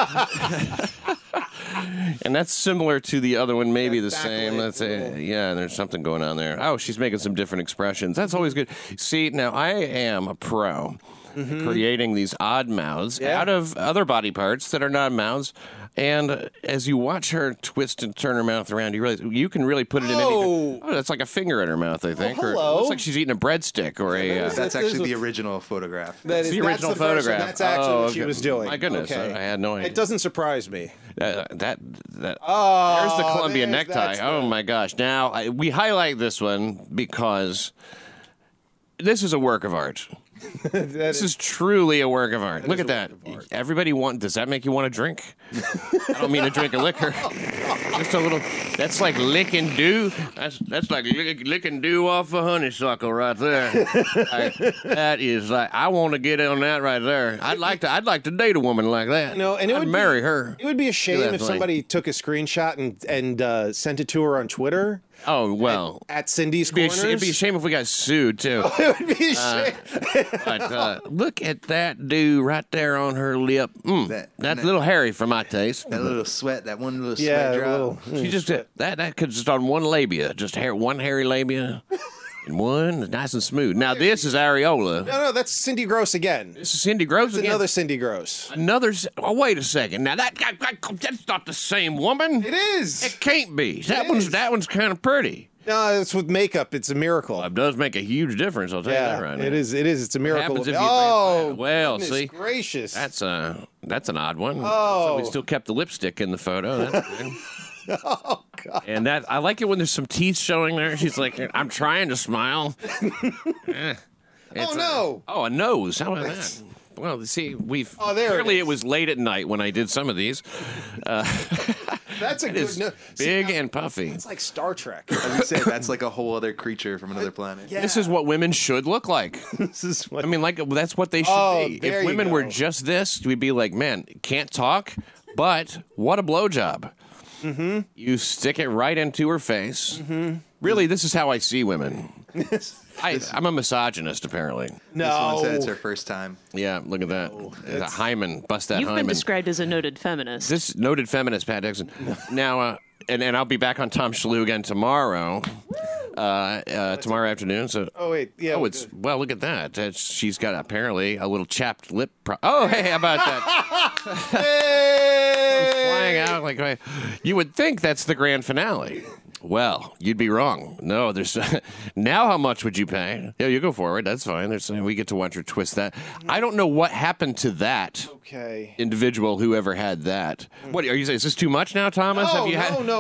And that's similar to the other one, maybe the same. Let's say, yeah, there's something going on there. Oh, she's making some different expressions. That's always good. See, now I am a pro creating these odd mouths out of other body parts that are not mouths. And as you watch her twist and turn her mouth around, you realize you can really put it in any. Oh, that's like a finger in her mouth, I think. Or it looks like she's eating a breadstick or a. That's actually the original photograph. That's the original photograph. That's actually what she was doing. My goodness, I had no idea. It doesn't surprise me. There's the Columbia necktie. Oh my gosh! Now we highlight this one because this is a work of art. This is truly a work of art. Look at that. Everybody does that make you want to drink? I don't mean to drink a liquor. Just a little. That's like licking dew. That's like licking dew off a honeysuckle right there. That is like I want to get on that right there. I'd like to date a woman like that. No, and I'd marry her. It would be a shame if somebody took a screenshot and sent it to her on Twitter. Oh, well. At Cindy's Corners. It'd be a shame if we got sued, too. It would be a shame. But look at that dude right there on her lip. That's a little hairy for my taste. That little sweat, that one little sweat drop. She just, that could just on one labia. Just one hairy labia. And one nice and smooth. Now, this is areola. No, that's Cindy Gross again. This is Cindy Gross again? Another Cindy Gross. Oh, wait a second. Now, that's not the same woman. It is. It can't be. That one's kind of pretty. No, it's with makeup. It's a miracle. It does make a huge difference. I'll tell you that right now. It is. It's a miracle. What happens if you well, goodness see, gracious. That's an odd one. Oh, so we still kept the lipstick in the photo. That's good. Oh God! And I like it when there's some teeth showing there. She's like, "I'm trying to smile." Oh no! A nose. How about that? Well, see, clearly it was late at night when I did some of these. That's a good nose. Big and puffy. It's like Star Trek. I would say that's like a whole other creature from another planet. Yeah. This is what women should look like. That's what they should be. If women were just this, we'd be like, man, can't talk, but what a blowjob. Mm-hmm. You stick it right into her face. Mm-hmm. Really, this is how I see women. I'm a misogynist, apparently. No. This one said it's her first time. Yeah, look at that. A hymen. Bust that You've hymen. been described as a noted feminist. This noted feminist, Pat Dixon. Now, and I'll be back on Tom Shalhoub again tomorrow. Tomorrow afternoon. So. Oh wait, yeah. Oh, well. Look at that. She's got apparently a little chapped lip. Hey, how about that? Hey! Flying out like you would think that's the grand finale. Well, you'd be wrong. No, there's now. How much would you pay? Yeah, you go forward. That's fine. We get to watch her twist that. I don't know what happened to that. Okay. Individual, whoever had that. What are you saying? Is this too much now, Thomas? No.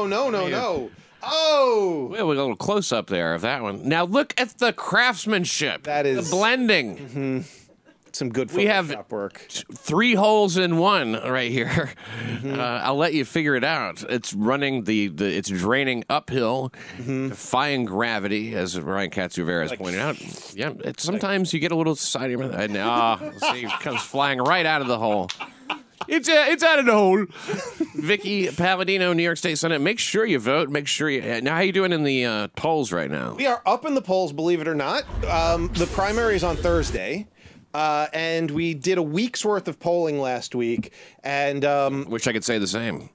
Oh! We have a little close up there of that one. Now look at the craftsmanship. That is the blending. Mm-hmm. Some good Photoshop we have work. 3 holes in one right here. Mm-hmm. I'll let you figure it out. It's running it's draining uphill, defying gravity, as Ryan Katsuveras has pointed out. Yeah, sometimes you get a little side of your mouth. See, it comes flying right out of the hole. It's out of the hole. Vicky Palladino, New York State Senate. Make sure you vote. Make sure you. Now, how are you doing in the polls right now? We are up in the polls, believe it or not. The primary is on Thursday. And we did a week's worth of polling last week, and wish I could say the same.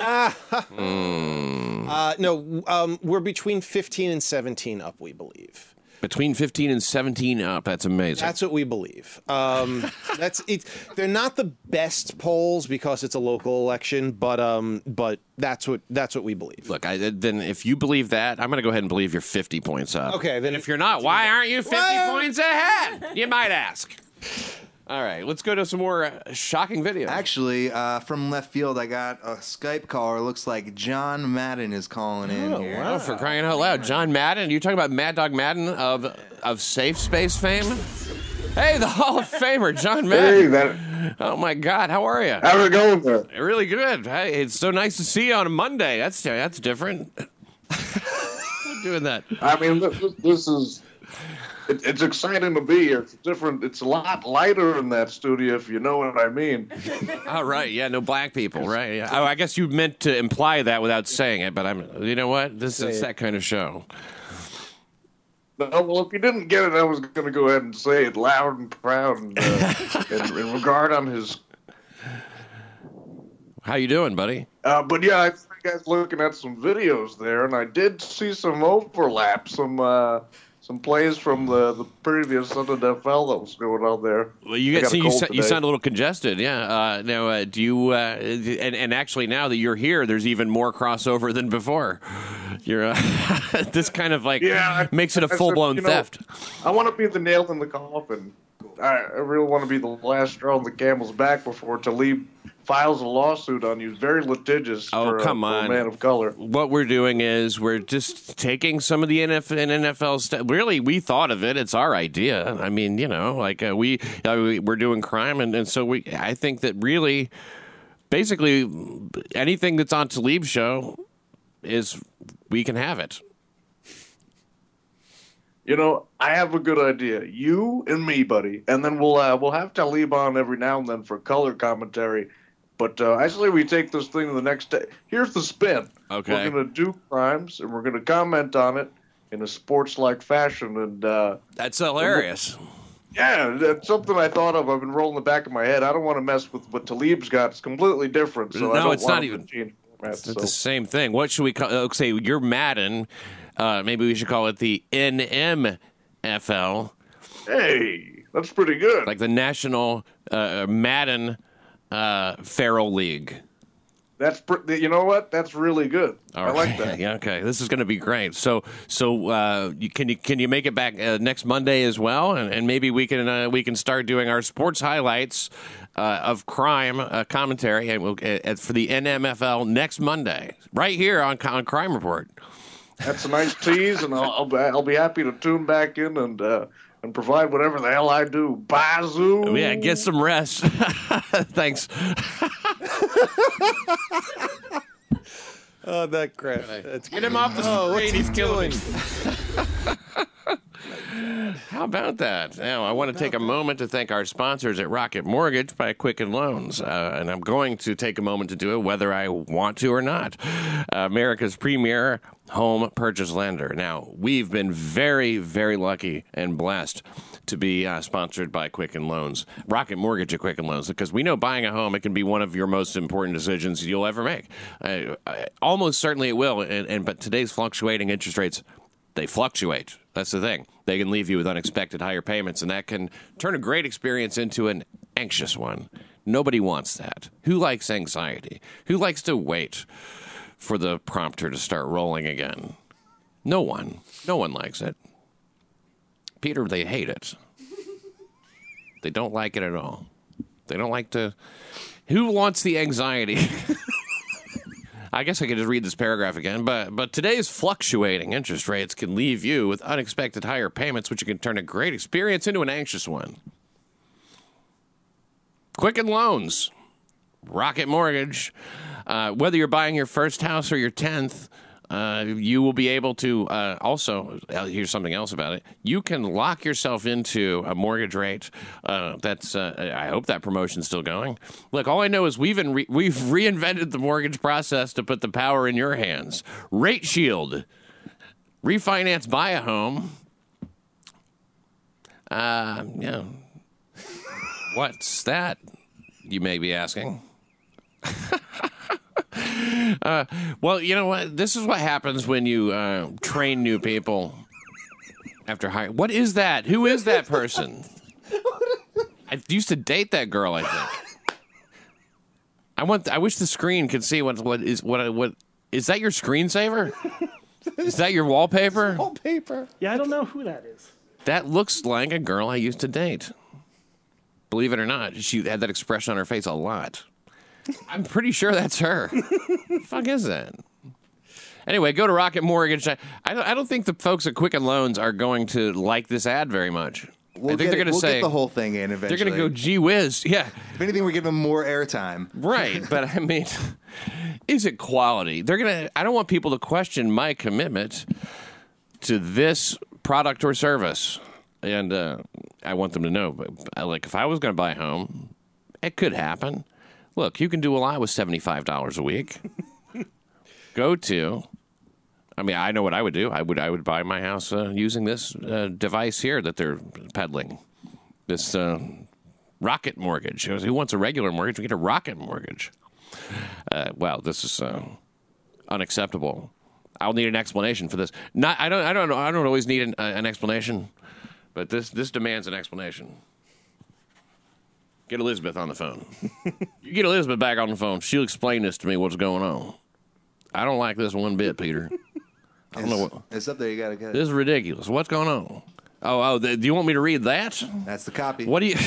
No, we're between 15 and 17 up, we believe. Between 15 and 17 up. That's amazing. That's what we believe. That's it. They're not the best polls because it's a local election, but that's what we believe. Look, then if you believe that, I'm going to go ahead and believe you're 50 points up. Okay, then if you're not, why aren't you 50 points ahead? You might ask. All right, let's go to some more shocking video. Actually, from left field, I got a Skype caller. Looks like John Madden is calling in here. Wow, for crying out loud. John Madden? You're talking about Mad Dog Madden of Safe Space fame? Hey, the Hall of Famer, John Madden. Hey, oh, my God. How are you? How's it going there? Really good. Hey, it's so nice to see you on a Monday. That's different. Doing that. I mean, this is... it's exciting to be here. It's different. It's a lot lighter in that studio, if you know what I mean. Oh, right. Yeah, no black people, right? Yeah. Oh, I guess you meant to imply that without saying it, but you know what? It's that kind of show. No, well, if you didn't get it, I was going to go ahead and say it loud and proud and, in regard on his... How you doing, buddy? But yeah, I think you guys looking at some videos there, and I did see some overlap, some plays from the previous NFL that was going on there. Well, you sound a little congested, yeah. Now, do you? And actually, now that you're here, there's even more crossover than before. You're this kind of makes it a full blown theft. I want to be the nail in the coffin. I really want to be the last straw on the camel's back before Talib files a lawsuit on you. Very litigious for a man of color. What we're doing is we're just taking some of the NFL stuff. Really, we thought of it. It's our idea. I mean, we're doing crime, and so I think that really, basically, anything that's on Talib's show is we can have it. I have a good idea. You and me, buddy, and then we'll have Talib on every now and then for color commentary. But actually, we take this thing to the next day. Here's the spin. Okay. We're going to do crimes, and we're going to comment on it in a sports-like fashion. And that's hilarious. Yeah, that's something I thought of. I've been rolling the back of my head. I don't want to mess with what Talib's got. It's completely different. So no, it's not even. It's the same thing. What should we call? Say you're Madden. Maybe we should call it the NMFL. Hey, that's pretty good. Like the National Madden Feral League. You know what? That's really good. I like that. Yeah, okay, this is going to be great. So, can you make it back next Monday as well, and maybe we can start doing our sports highlights of crime commentary for the NMFL next Monday, right here on Crime Report. That's a nice tease, and I'll be happy to tune back in and provide whatever the hell I do. Bazoo! Yeah, get some rest. Thanks. Oh, that crap. Get him off the screen. He's killing How about that? Now, I want to take a moment to thank our sponsors at Rocket Mortgage by Quicken Loans. And I'm going to take a moment to do it whether I want to or not. America's premier home purchase lender. Now, we've been very, very lucky and blessed to be sponsored by Quicken Loans. Rocket Mortgage at Quicken Loans, because we know buying a home, it can be one of your most important decisions you'll ever make. Almost certainly it will. But today's fluctuating interest rates, they fluctuate. That's the thing. They can leave you with unexpected higher payments, and that can turn a great experience into an anxious one. Nobody wants that. Who likes anxiety? Who likes to wait for the prompter to start rolling again? No one. No one likes it. Peter, they hate it. They don't like it at all. They don't like to... Who wants the anxiety? I guess I could just read this paragraph again, but today's fluctuating interest rates can leave you with unexpected higher payments, which can turn a great experience into an anxious one. Quicken Loans, Rocket Mortgage. Whether you're buying your first house or your 10th, you will be able to also, here's something else about it, you can lock yourself into a mortgage rate. I hope that promotion's still going. Look, all I know is we've reinvented the mortgage process to put the power in your hands. Rate Shield. Refinance, buy a home. Yeah. What's that, you may be asking? Well, you know what? This is what happens when you train new people after hiring. What is that? Who is that person? I used to date that girl, I think. I wish the screen could see what is that your screensaver? Is that your wallpaper? Wallpaper. Yeah, I don't know who that is. That looks like a girl I used to date. Believe it or not, she had that expression on her face a lot. I'm pretty sure that's her. The fuck is that? Anyway, go to Rocket Mortgage. I don't think the folks at Quicken Loans are going to like this ad very much. I think they're going to say get the whole thing in eventually. They're going to go, gee whiz. Yeah. If anything, we give them more airtime. Right. But I mean, is it quality? I don't want people to question my commitment to this product or service. And I want them to know, like, if I was going to buy a home, it could happen. Look, you can do a lot with $75 a week. I know what I would do. I would buy my house using this device here that they're peddling. This Rocket Mortgage. Who wants a regular mortgage? We get a Rocket Mortgage. Well, this is unacceptable. I'll need an explanation for this. I don't always need an explanation, but this demands an explanation. Get Elizabeth on the phone. You get Elizabeth back on the phone. She'll explain this to me, what's going on. I don't like this one bit, Peter. I don't know what. It's up there. You gotta get it. This is ridiculous. What's going on? Do you want me to read that? That's the copy. What do you?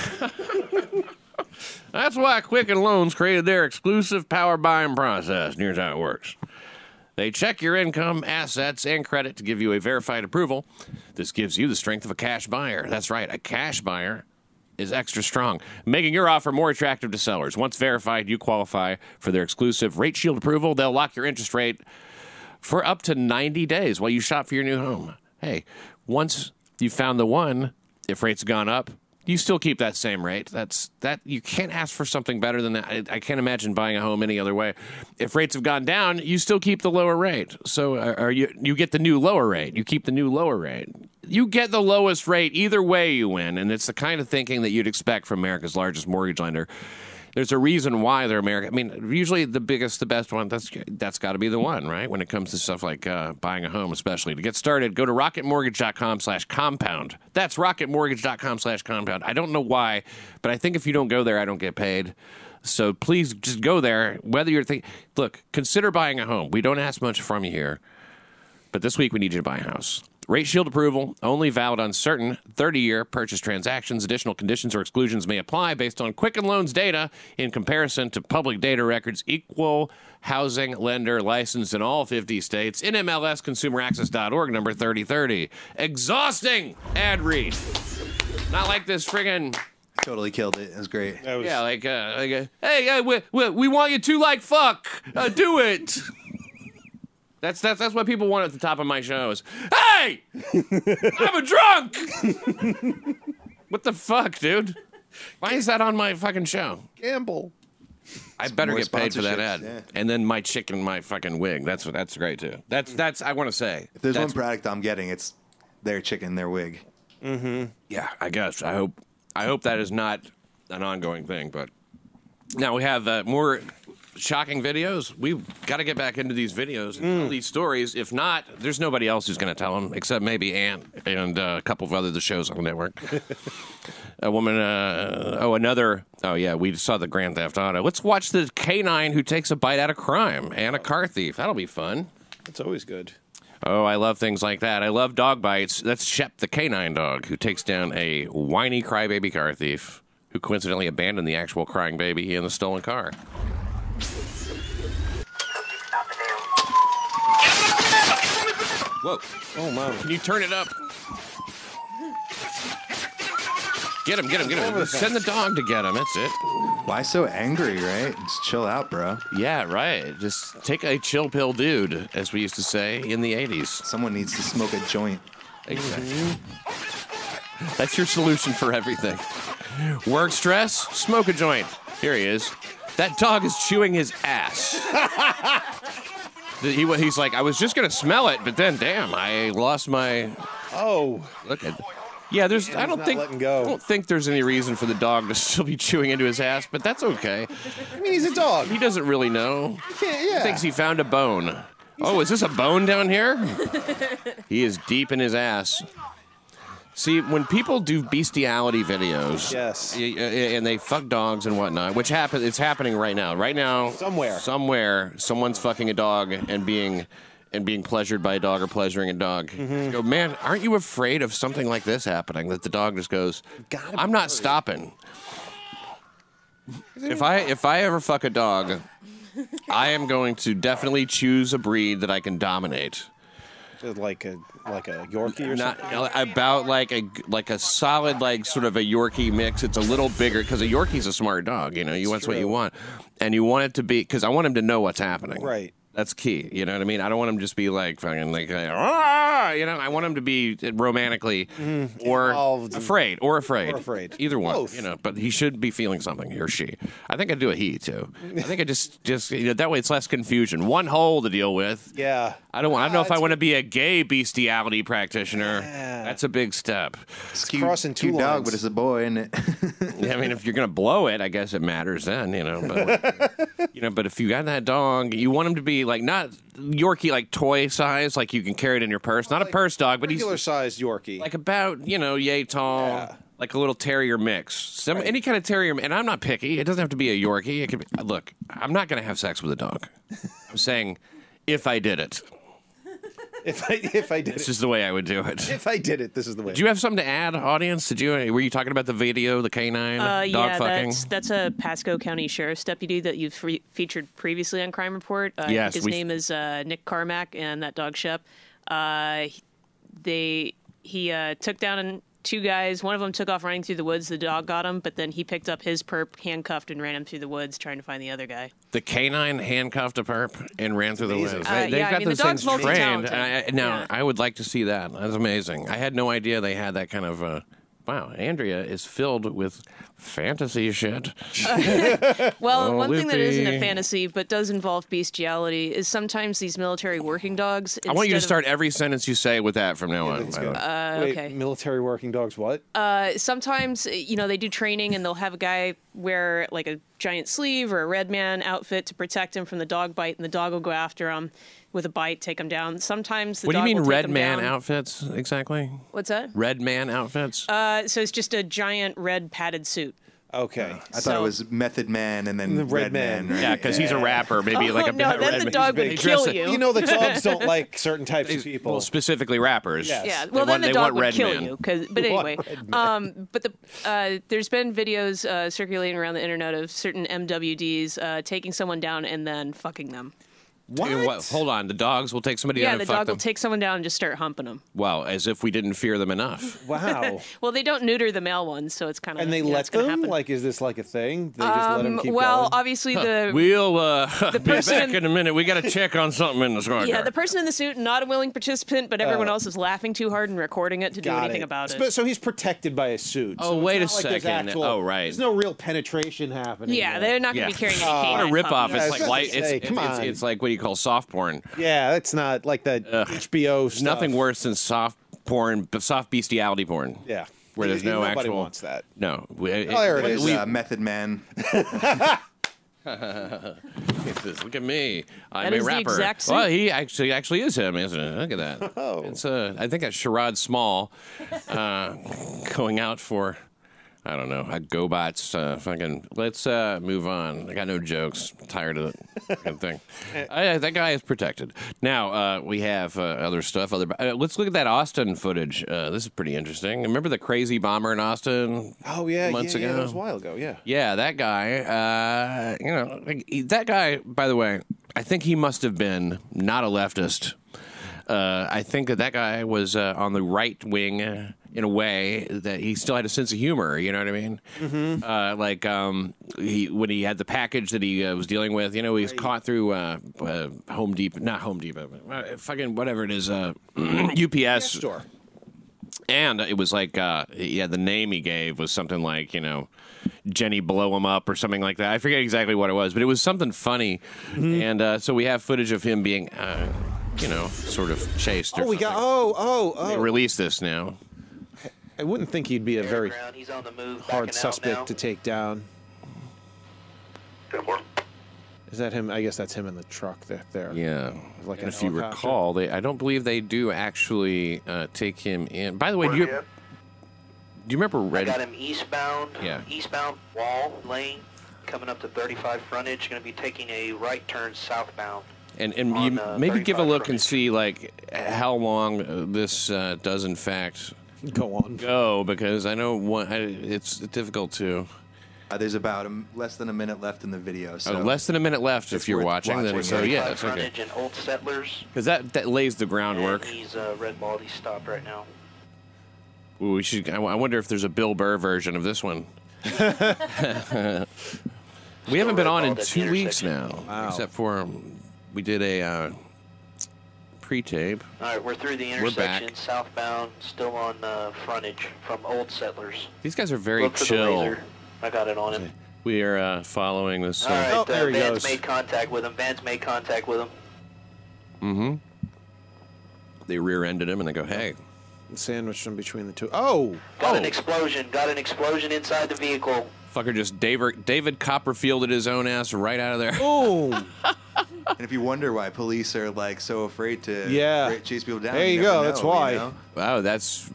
That's why Quicken Loans created their exclusive power buying process. And here's how it works. They check your income, assets, and credit to give you a verified approval. This gives you the strength of a cash buyer. That's right, a cash buyer is extra strong, making your offer more attractive to sellers. Once verified, you qualify for their exclusive Rate Shield approval. They'll lock your interest rate for up to 90 days while you shop for your new home. Hey, once you found the one, if rates have gone up, you still keep that same rate. You can't ask for something better than that. I can't imagine buying a home any other way. If rates have gone down, you still keep the lower rate. So you get the new lower rate. You keep the new lower rate. You get the lowest rate. Either way, you win. And it's the kind of thinking that you'd expect from America's largest mortgage lender. There's a reason why they're American. I mean, usually the biggest, the best one, that's got to be the one, right? When it comes to stuff like buying a home, especially. To get started, go to rocketmortgage.com/compound. That's rocketmortgage.com/compound. I don't know why, but I think if you don't go there, I don't get paid. So please just go there. Whether you're thinking, look, consider buying a home. We don't ask much from you here, but this week we need you to buy a house. Rate Shield approval, only valid on certain 30-year purchase transactions. Additional conditions or exclusions may apply based on Quicken Loans data in comparison to public data records. Equal housing lender licensed in all 50 states. NMLSconsumeraccess.org, number 3030. Exhausting ad read. Not like this friggin'... Totally killed it. It was great. Hey, we want you to like fuck. Do it. That's what people want at the top of my shows. Hey! I'm a drunk! What the fuck, dude? Why is that on my fucking show? Gamble. I better get paid for that ad. Yeah. And then my chick and my fucking wig. That's great, too. That's I want to say. If there's one product I'm getting, it's their chicken, their wig. Mm-hmm. Yeah, I guess. I hope that is not an ongoing thing, but now we have more shocking videos. We've got to get back into these videos and tell these stories. If not, there's nobody else who's going to tell them except maybe Ann and a couple of other shows on the network. A woman, we saw the Grand Theft Auto. Let's watch the canine who takes a bite out of crime and a car thief. That'll be fun. That's always good. Oh, I love things like that. I love dog bites. That's Shep the canine dog who takes down a whiny crybaby car thief who coincidentally abandoned the actual crying baby in the stolen car. Whoa. Oh, my. Can you turn it up? Get him. Send the dog to get him. That's it. Why so angry, right? Just chill out, bro. Yeah, right. Just take a chill pill, dude, as we used to say in the 80s. Someone needs to smoke a joint. Exactly. That's your solution for everything. Work stress? Smoke a joint. Here he is. That dog is chewing his ass. He's like, I was just going to smell it, but then, damn, I lost my... Oh. Look at... Yeah, I don't think there's any reason for the dog to still be chewing into his ass, but that's okay. I mean, he's a dog. He doesn't really know. Yeah. He thinks he found a bone. Is this a bone down here? He is deep in his ass. See, when people do bestiality videos, yes, and they fuck dogs and whatnot, which it's happening right now. Right now, somewhere, someone's fucking a dog and being pleasured by a dog or pleasuring a dog. Mm-hmm. Go, man, aren't you afraid of something like this happening? That the dog just goes, I'm not stopping. If I ever fuck a dog, I am going to definitely choose a breed that I can dominate. Like a Yorkie or something? About like a solid, like sort of a Yorkie mix. It's a little bigger because a Yorkie's a smart dog. You know, that's what you want, and you want it to be because I want him to know what's happening. Right. That's key. You know what I mean? I don't want him to just be like fucking like, ah, you know. I want him to be romantically or afraid. Either one. Both. You know, but he should be feeling something. He or she. I think I'd do a he too. I think I just you know, that way it's less confusion. One hole to deal with. Yeah. I don't know if I want to be a gay bestiality practitioner. Yeah. That's a big step. It's crossing two cute dog, lines. but it's a boy, isn't it? Yeah, I mean, if you're gonna blow it, I guess it matters then. You know, but you know, but if you got that dog, you want him to be like not Yorkie, like toy size, like you can carry it in your purse. Not a purse dog, but regular he's sized Yorkie. like about yay tall. Yeah. Like a little terrier mix. Any kind of terrier. And I'm not picky. It doesn't have to be a Yorkie. It could be, look, I'm not going to have sex with a dog. I'm saying if I did it. If I did this is the way I would do it. If I did it, this is the way. Did you have something to add, audience? Were you talking about the video, the canine dog fucking? That's a Pasco County Sheriff's deputy that you've featured previously on Crime Report. Yes, his name is Nick Carmack, and that dog Shep. He took down two guys. One of them took off running through the woods. The dog got him, but then he picked up his perp, handcuffed, and ran him through the woods trying to find the other guy. The canine handcuffed a perp and ran through the woods. They've got the those dog's things trained. multi-talented. I would like to see that. That's amazing. I had no idea they had that kind of. Wow, Andrea is filled with fantasy shit. Well, one thing that isn't a fantasy but does involve bestiality is sometimes these military working dogs. I want you to start every sentence you say with that from now on. Wait, okay. Military working dogs, what? Sometimes, they do training and they'll have a guy wear like a giant sleeve or a Red Man outfit to protect him from the dog bite, and the dog will go after him with a bite, take him down. Sometimes the What do dog you mean will take Red him Man down. outfits exactly? What's that? Red Man outfits? So it's just a giant red padded suit. Okay. I thought it was Method Man and then The Red Man. Right? Yeah, because he's a rapper. Maybe like a no, then Red the Man. dog would They kill dress it- you. You know that dogs don't like certain types of people. Well, specifically rappers. Yes. Yeah, They well, then want- the they dog want would Red kill Man. you. But anyway, there's been videos circulating around the internet of certain MWDs taking someone down and then fucking them. What? Hold on. The dogs will take somebody Yeah, down and the fuck dog them. will take someone down and just start humping them. Wow, as if we didn't fear them enough. Wow. Well, they don't neuter the male ones, so it's kind of And they let them? Like, is this like a thing? They just let them keep well, going? obviously the We'll be person- back in a minute. We got to check on something in the squad car. the person in the suit not a willing participant, but everyone else is laughing too hard and recording it to do Got anything it. about it. But, so he's protected by a suit. Oh, So it's wait a not like there's second. actual- Oh, right. There's no real penetration happening. Yeah, there. they're not going to be carrying any What canine a ripoff! puppies. It's I like was light. gonna say, come on. It's like what do you call soft porn? Yeah, that's not like that HBO stuff. Nothing worse than soft porn, soft bestiality porn. Yeah. Where there's no Nobody actual. wants that. No. there it is. Method Man. Look at me. I'm That a is the rapper. exact suit. Well, he actually is him, isn't it? Look at that. Oh. It's I think that's Sherrod Small going out for. I don't know. GoBots. Fucking. Let's move on. I got no jokes. I'm tired of it. Kind of thing. That guy is protected. Now we have other stuff. Let's look at that Austin footage. This is pretty interesting. Remember the crazy bomber in Austin? Oh yeah, months ago. That was a while ago. Yeah. Yeah, that guy. That guy. By the way, I think he must have been not a leftist. I think that guy was on the right wing in a way that he still had a sense of humor. You know what I mean? Mm-hmm. When he had the package that he was dealing with, he was caught through Home Depot, not Home Depot, fucking whatever it is, UPS store. And it was like, the name he gave was something like, Jenny Blow Him Up or something like that. I forget exactly what it was, but it was something funny. Mm-hmm. And so we have footage of him being, sort of chased. Oh, we got. Oh. They released this now. I wouldn't think he'd be a very He's on the move, hard backing out now. suspect to take down. Is that him? I guess that's him in the truck there. Yeah. Like And an if you helicopter. recall, I don't believe they do actually take him in. By the way, do you remember I Red? got him eastbound. Yeah. Eastbound Wall Lane, coming up to 35 frontage. Going to be taking a right turn southbound. And on, you maybe give a 35 look and frontage. see like how long this does in fact go because I know it's difficult to. There's about less than a minute left in the video. So less than a minute left if you're worth watching. Then so 35 yeah, it's okay. frontage and Old Settlers. Because that lays the groundwork. And he's red balled. He's stopped right now. Ooh, we should. I wonder if there's a Bill Burr version of this one. We haven't been on in 2 weeks now, except for We did a pre-tape. All right, we're through the intersection, southbound, still on frontage from Old Settlers. These guys are very Look for the chill. laser. I got it on him. We are following this. All right, there he Van's goes. made contact with him. Van's made contact with him. Mm-hmm. They rear-ended him, and they go, hey. Sandwiched in between the two. Oh! Got an explosion. Got an explosion inside the vehicle. Fucker just David Copperfielded his own ass right out of there. Boom! And if you wonder why police are like so afraid to chase people down, there you never go. know, That's why. You know? Wow, that's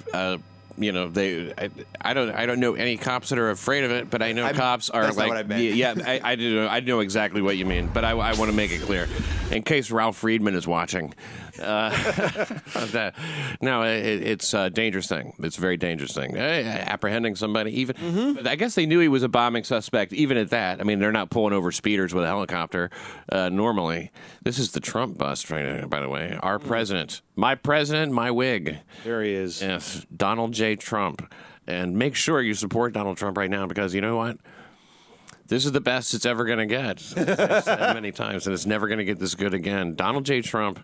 I don't know any cops that are afraid of it, but I know cops are that's like not what I meant. yeah, I know exactly what you mean, but I want to make it clear in case Ralph Friedman is watching. No, it's a dangerous thing. It's a very dangerous thing. Apprehending somebody, even. But I guess they knew he was a bombing suspect. Even at that, I mean, they're not pulling over speeders with a helicopter normally. This is the Trump bust, right? By the way, our president, my wig. There he is. Yes, Donald J. Trump. And make sure you support Donald Trump right now because you know what? This is the best it's ever going to get. I've said many times, and it's never going to get this good again. Donald J. Trump,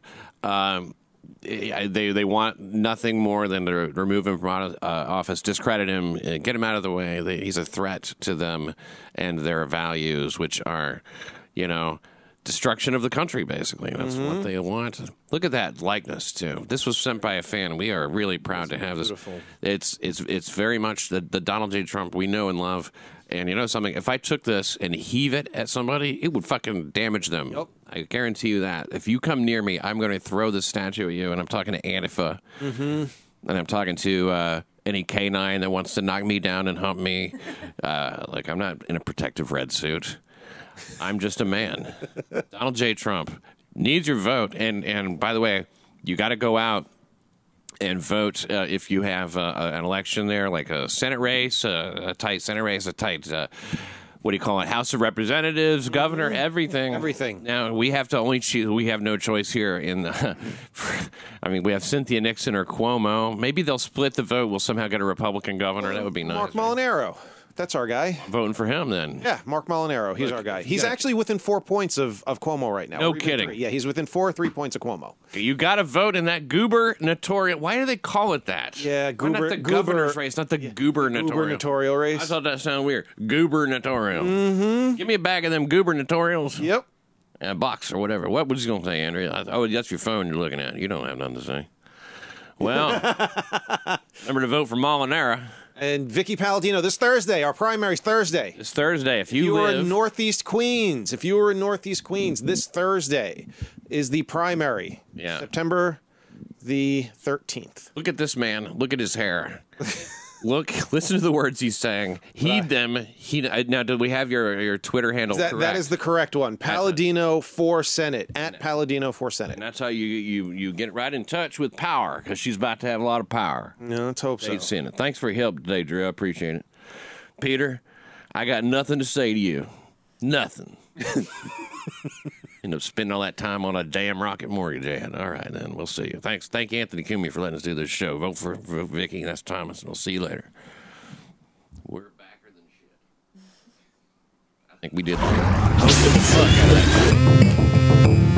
they want nothing more than to remove him from office, discredit him, get him out of the way. He's a threat to them and their values, which are, destruction of the country, basically. That's what they want. Look at that likeness, too. This was sent by a fan. We are really proud to have this. Beautiful. It's very much the Donald J. Trump we know and love. And you know something? If I took this and heave it at somebody, it would fucking damage them. Yep. I guarantee you that. If you come near me, I'm going to throw this statue at you. And I'm talking to Antifa. And I'm talking to any canine that wants to knock me down and hump me. I'm not in a protective red suit. I'm just a man. Donald J. Trump needs your vote. And by the way, you got to go out and vote if you have an election there, like a Senate race, a tight Senate race, a tight, what do you call it, House of Representatives, governor, everything. Everything. Now, we have to only choose. We have no choice here. We have Cynthia Nixon or Cuomo. Maybe they'll split the vote. We'll somehow get a Republican governor. That would be nice. Mark Molinaro. That's our guy. Voting for him, then. Yeah, Mark Molinaro. He's our guy. He's actually within 4 points of Cuomo right now. No kidding. Yeah, he's within 3 points of Cuomo. You got to vote in that gubernatorial. Why do they call it that? Yeah, Why not the governor's race, not the gubernatorial. Gubernatorial race. I thought that sounded weird. Gubernatorial. Give me a bag of them gubernatorials. Yep. A box or whatever. What was you going to say, Andrea? Oh, that's your phone you're looking at. You don't have nothing to say. Well, remember to vote for Molinaro. And Vicky Palladino this Thursday. Our primary's Thursday. This Thursday. If you are live in Northeast Queens, this Thursday is the primary. Yeah. September the 13th. Look at this man. Look at his hair. Listen to the words he's saying. Heed them. Now, do we have your Twitter handle correct? That is the correct one. Palladino for Senate. At Palladino for Senate. And that's how you get right in touch with power, because she's about to have a lot of power. No, let's hope so. Senate. Thanks for your help today, Drew. I appreciate it. Peter, I got nothing to say to you. Nothing. End up spending all that time on a damn rocket mortgage ad. All right, then. We'll see you. Thanks. Thank you, Anthony Cumia, for letting us do this show. Vote for Vicky. That's Thomas, and we'll see you later. We're backer than shit. I think we did. Hosted the fuck out of that.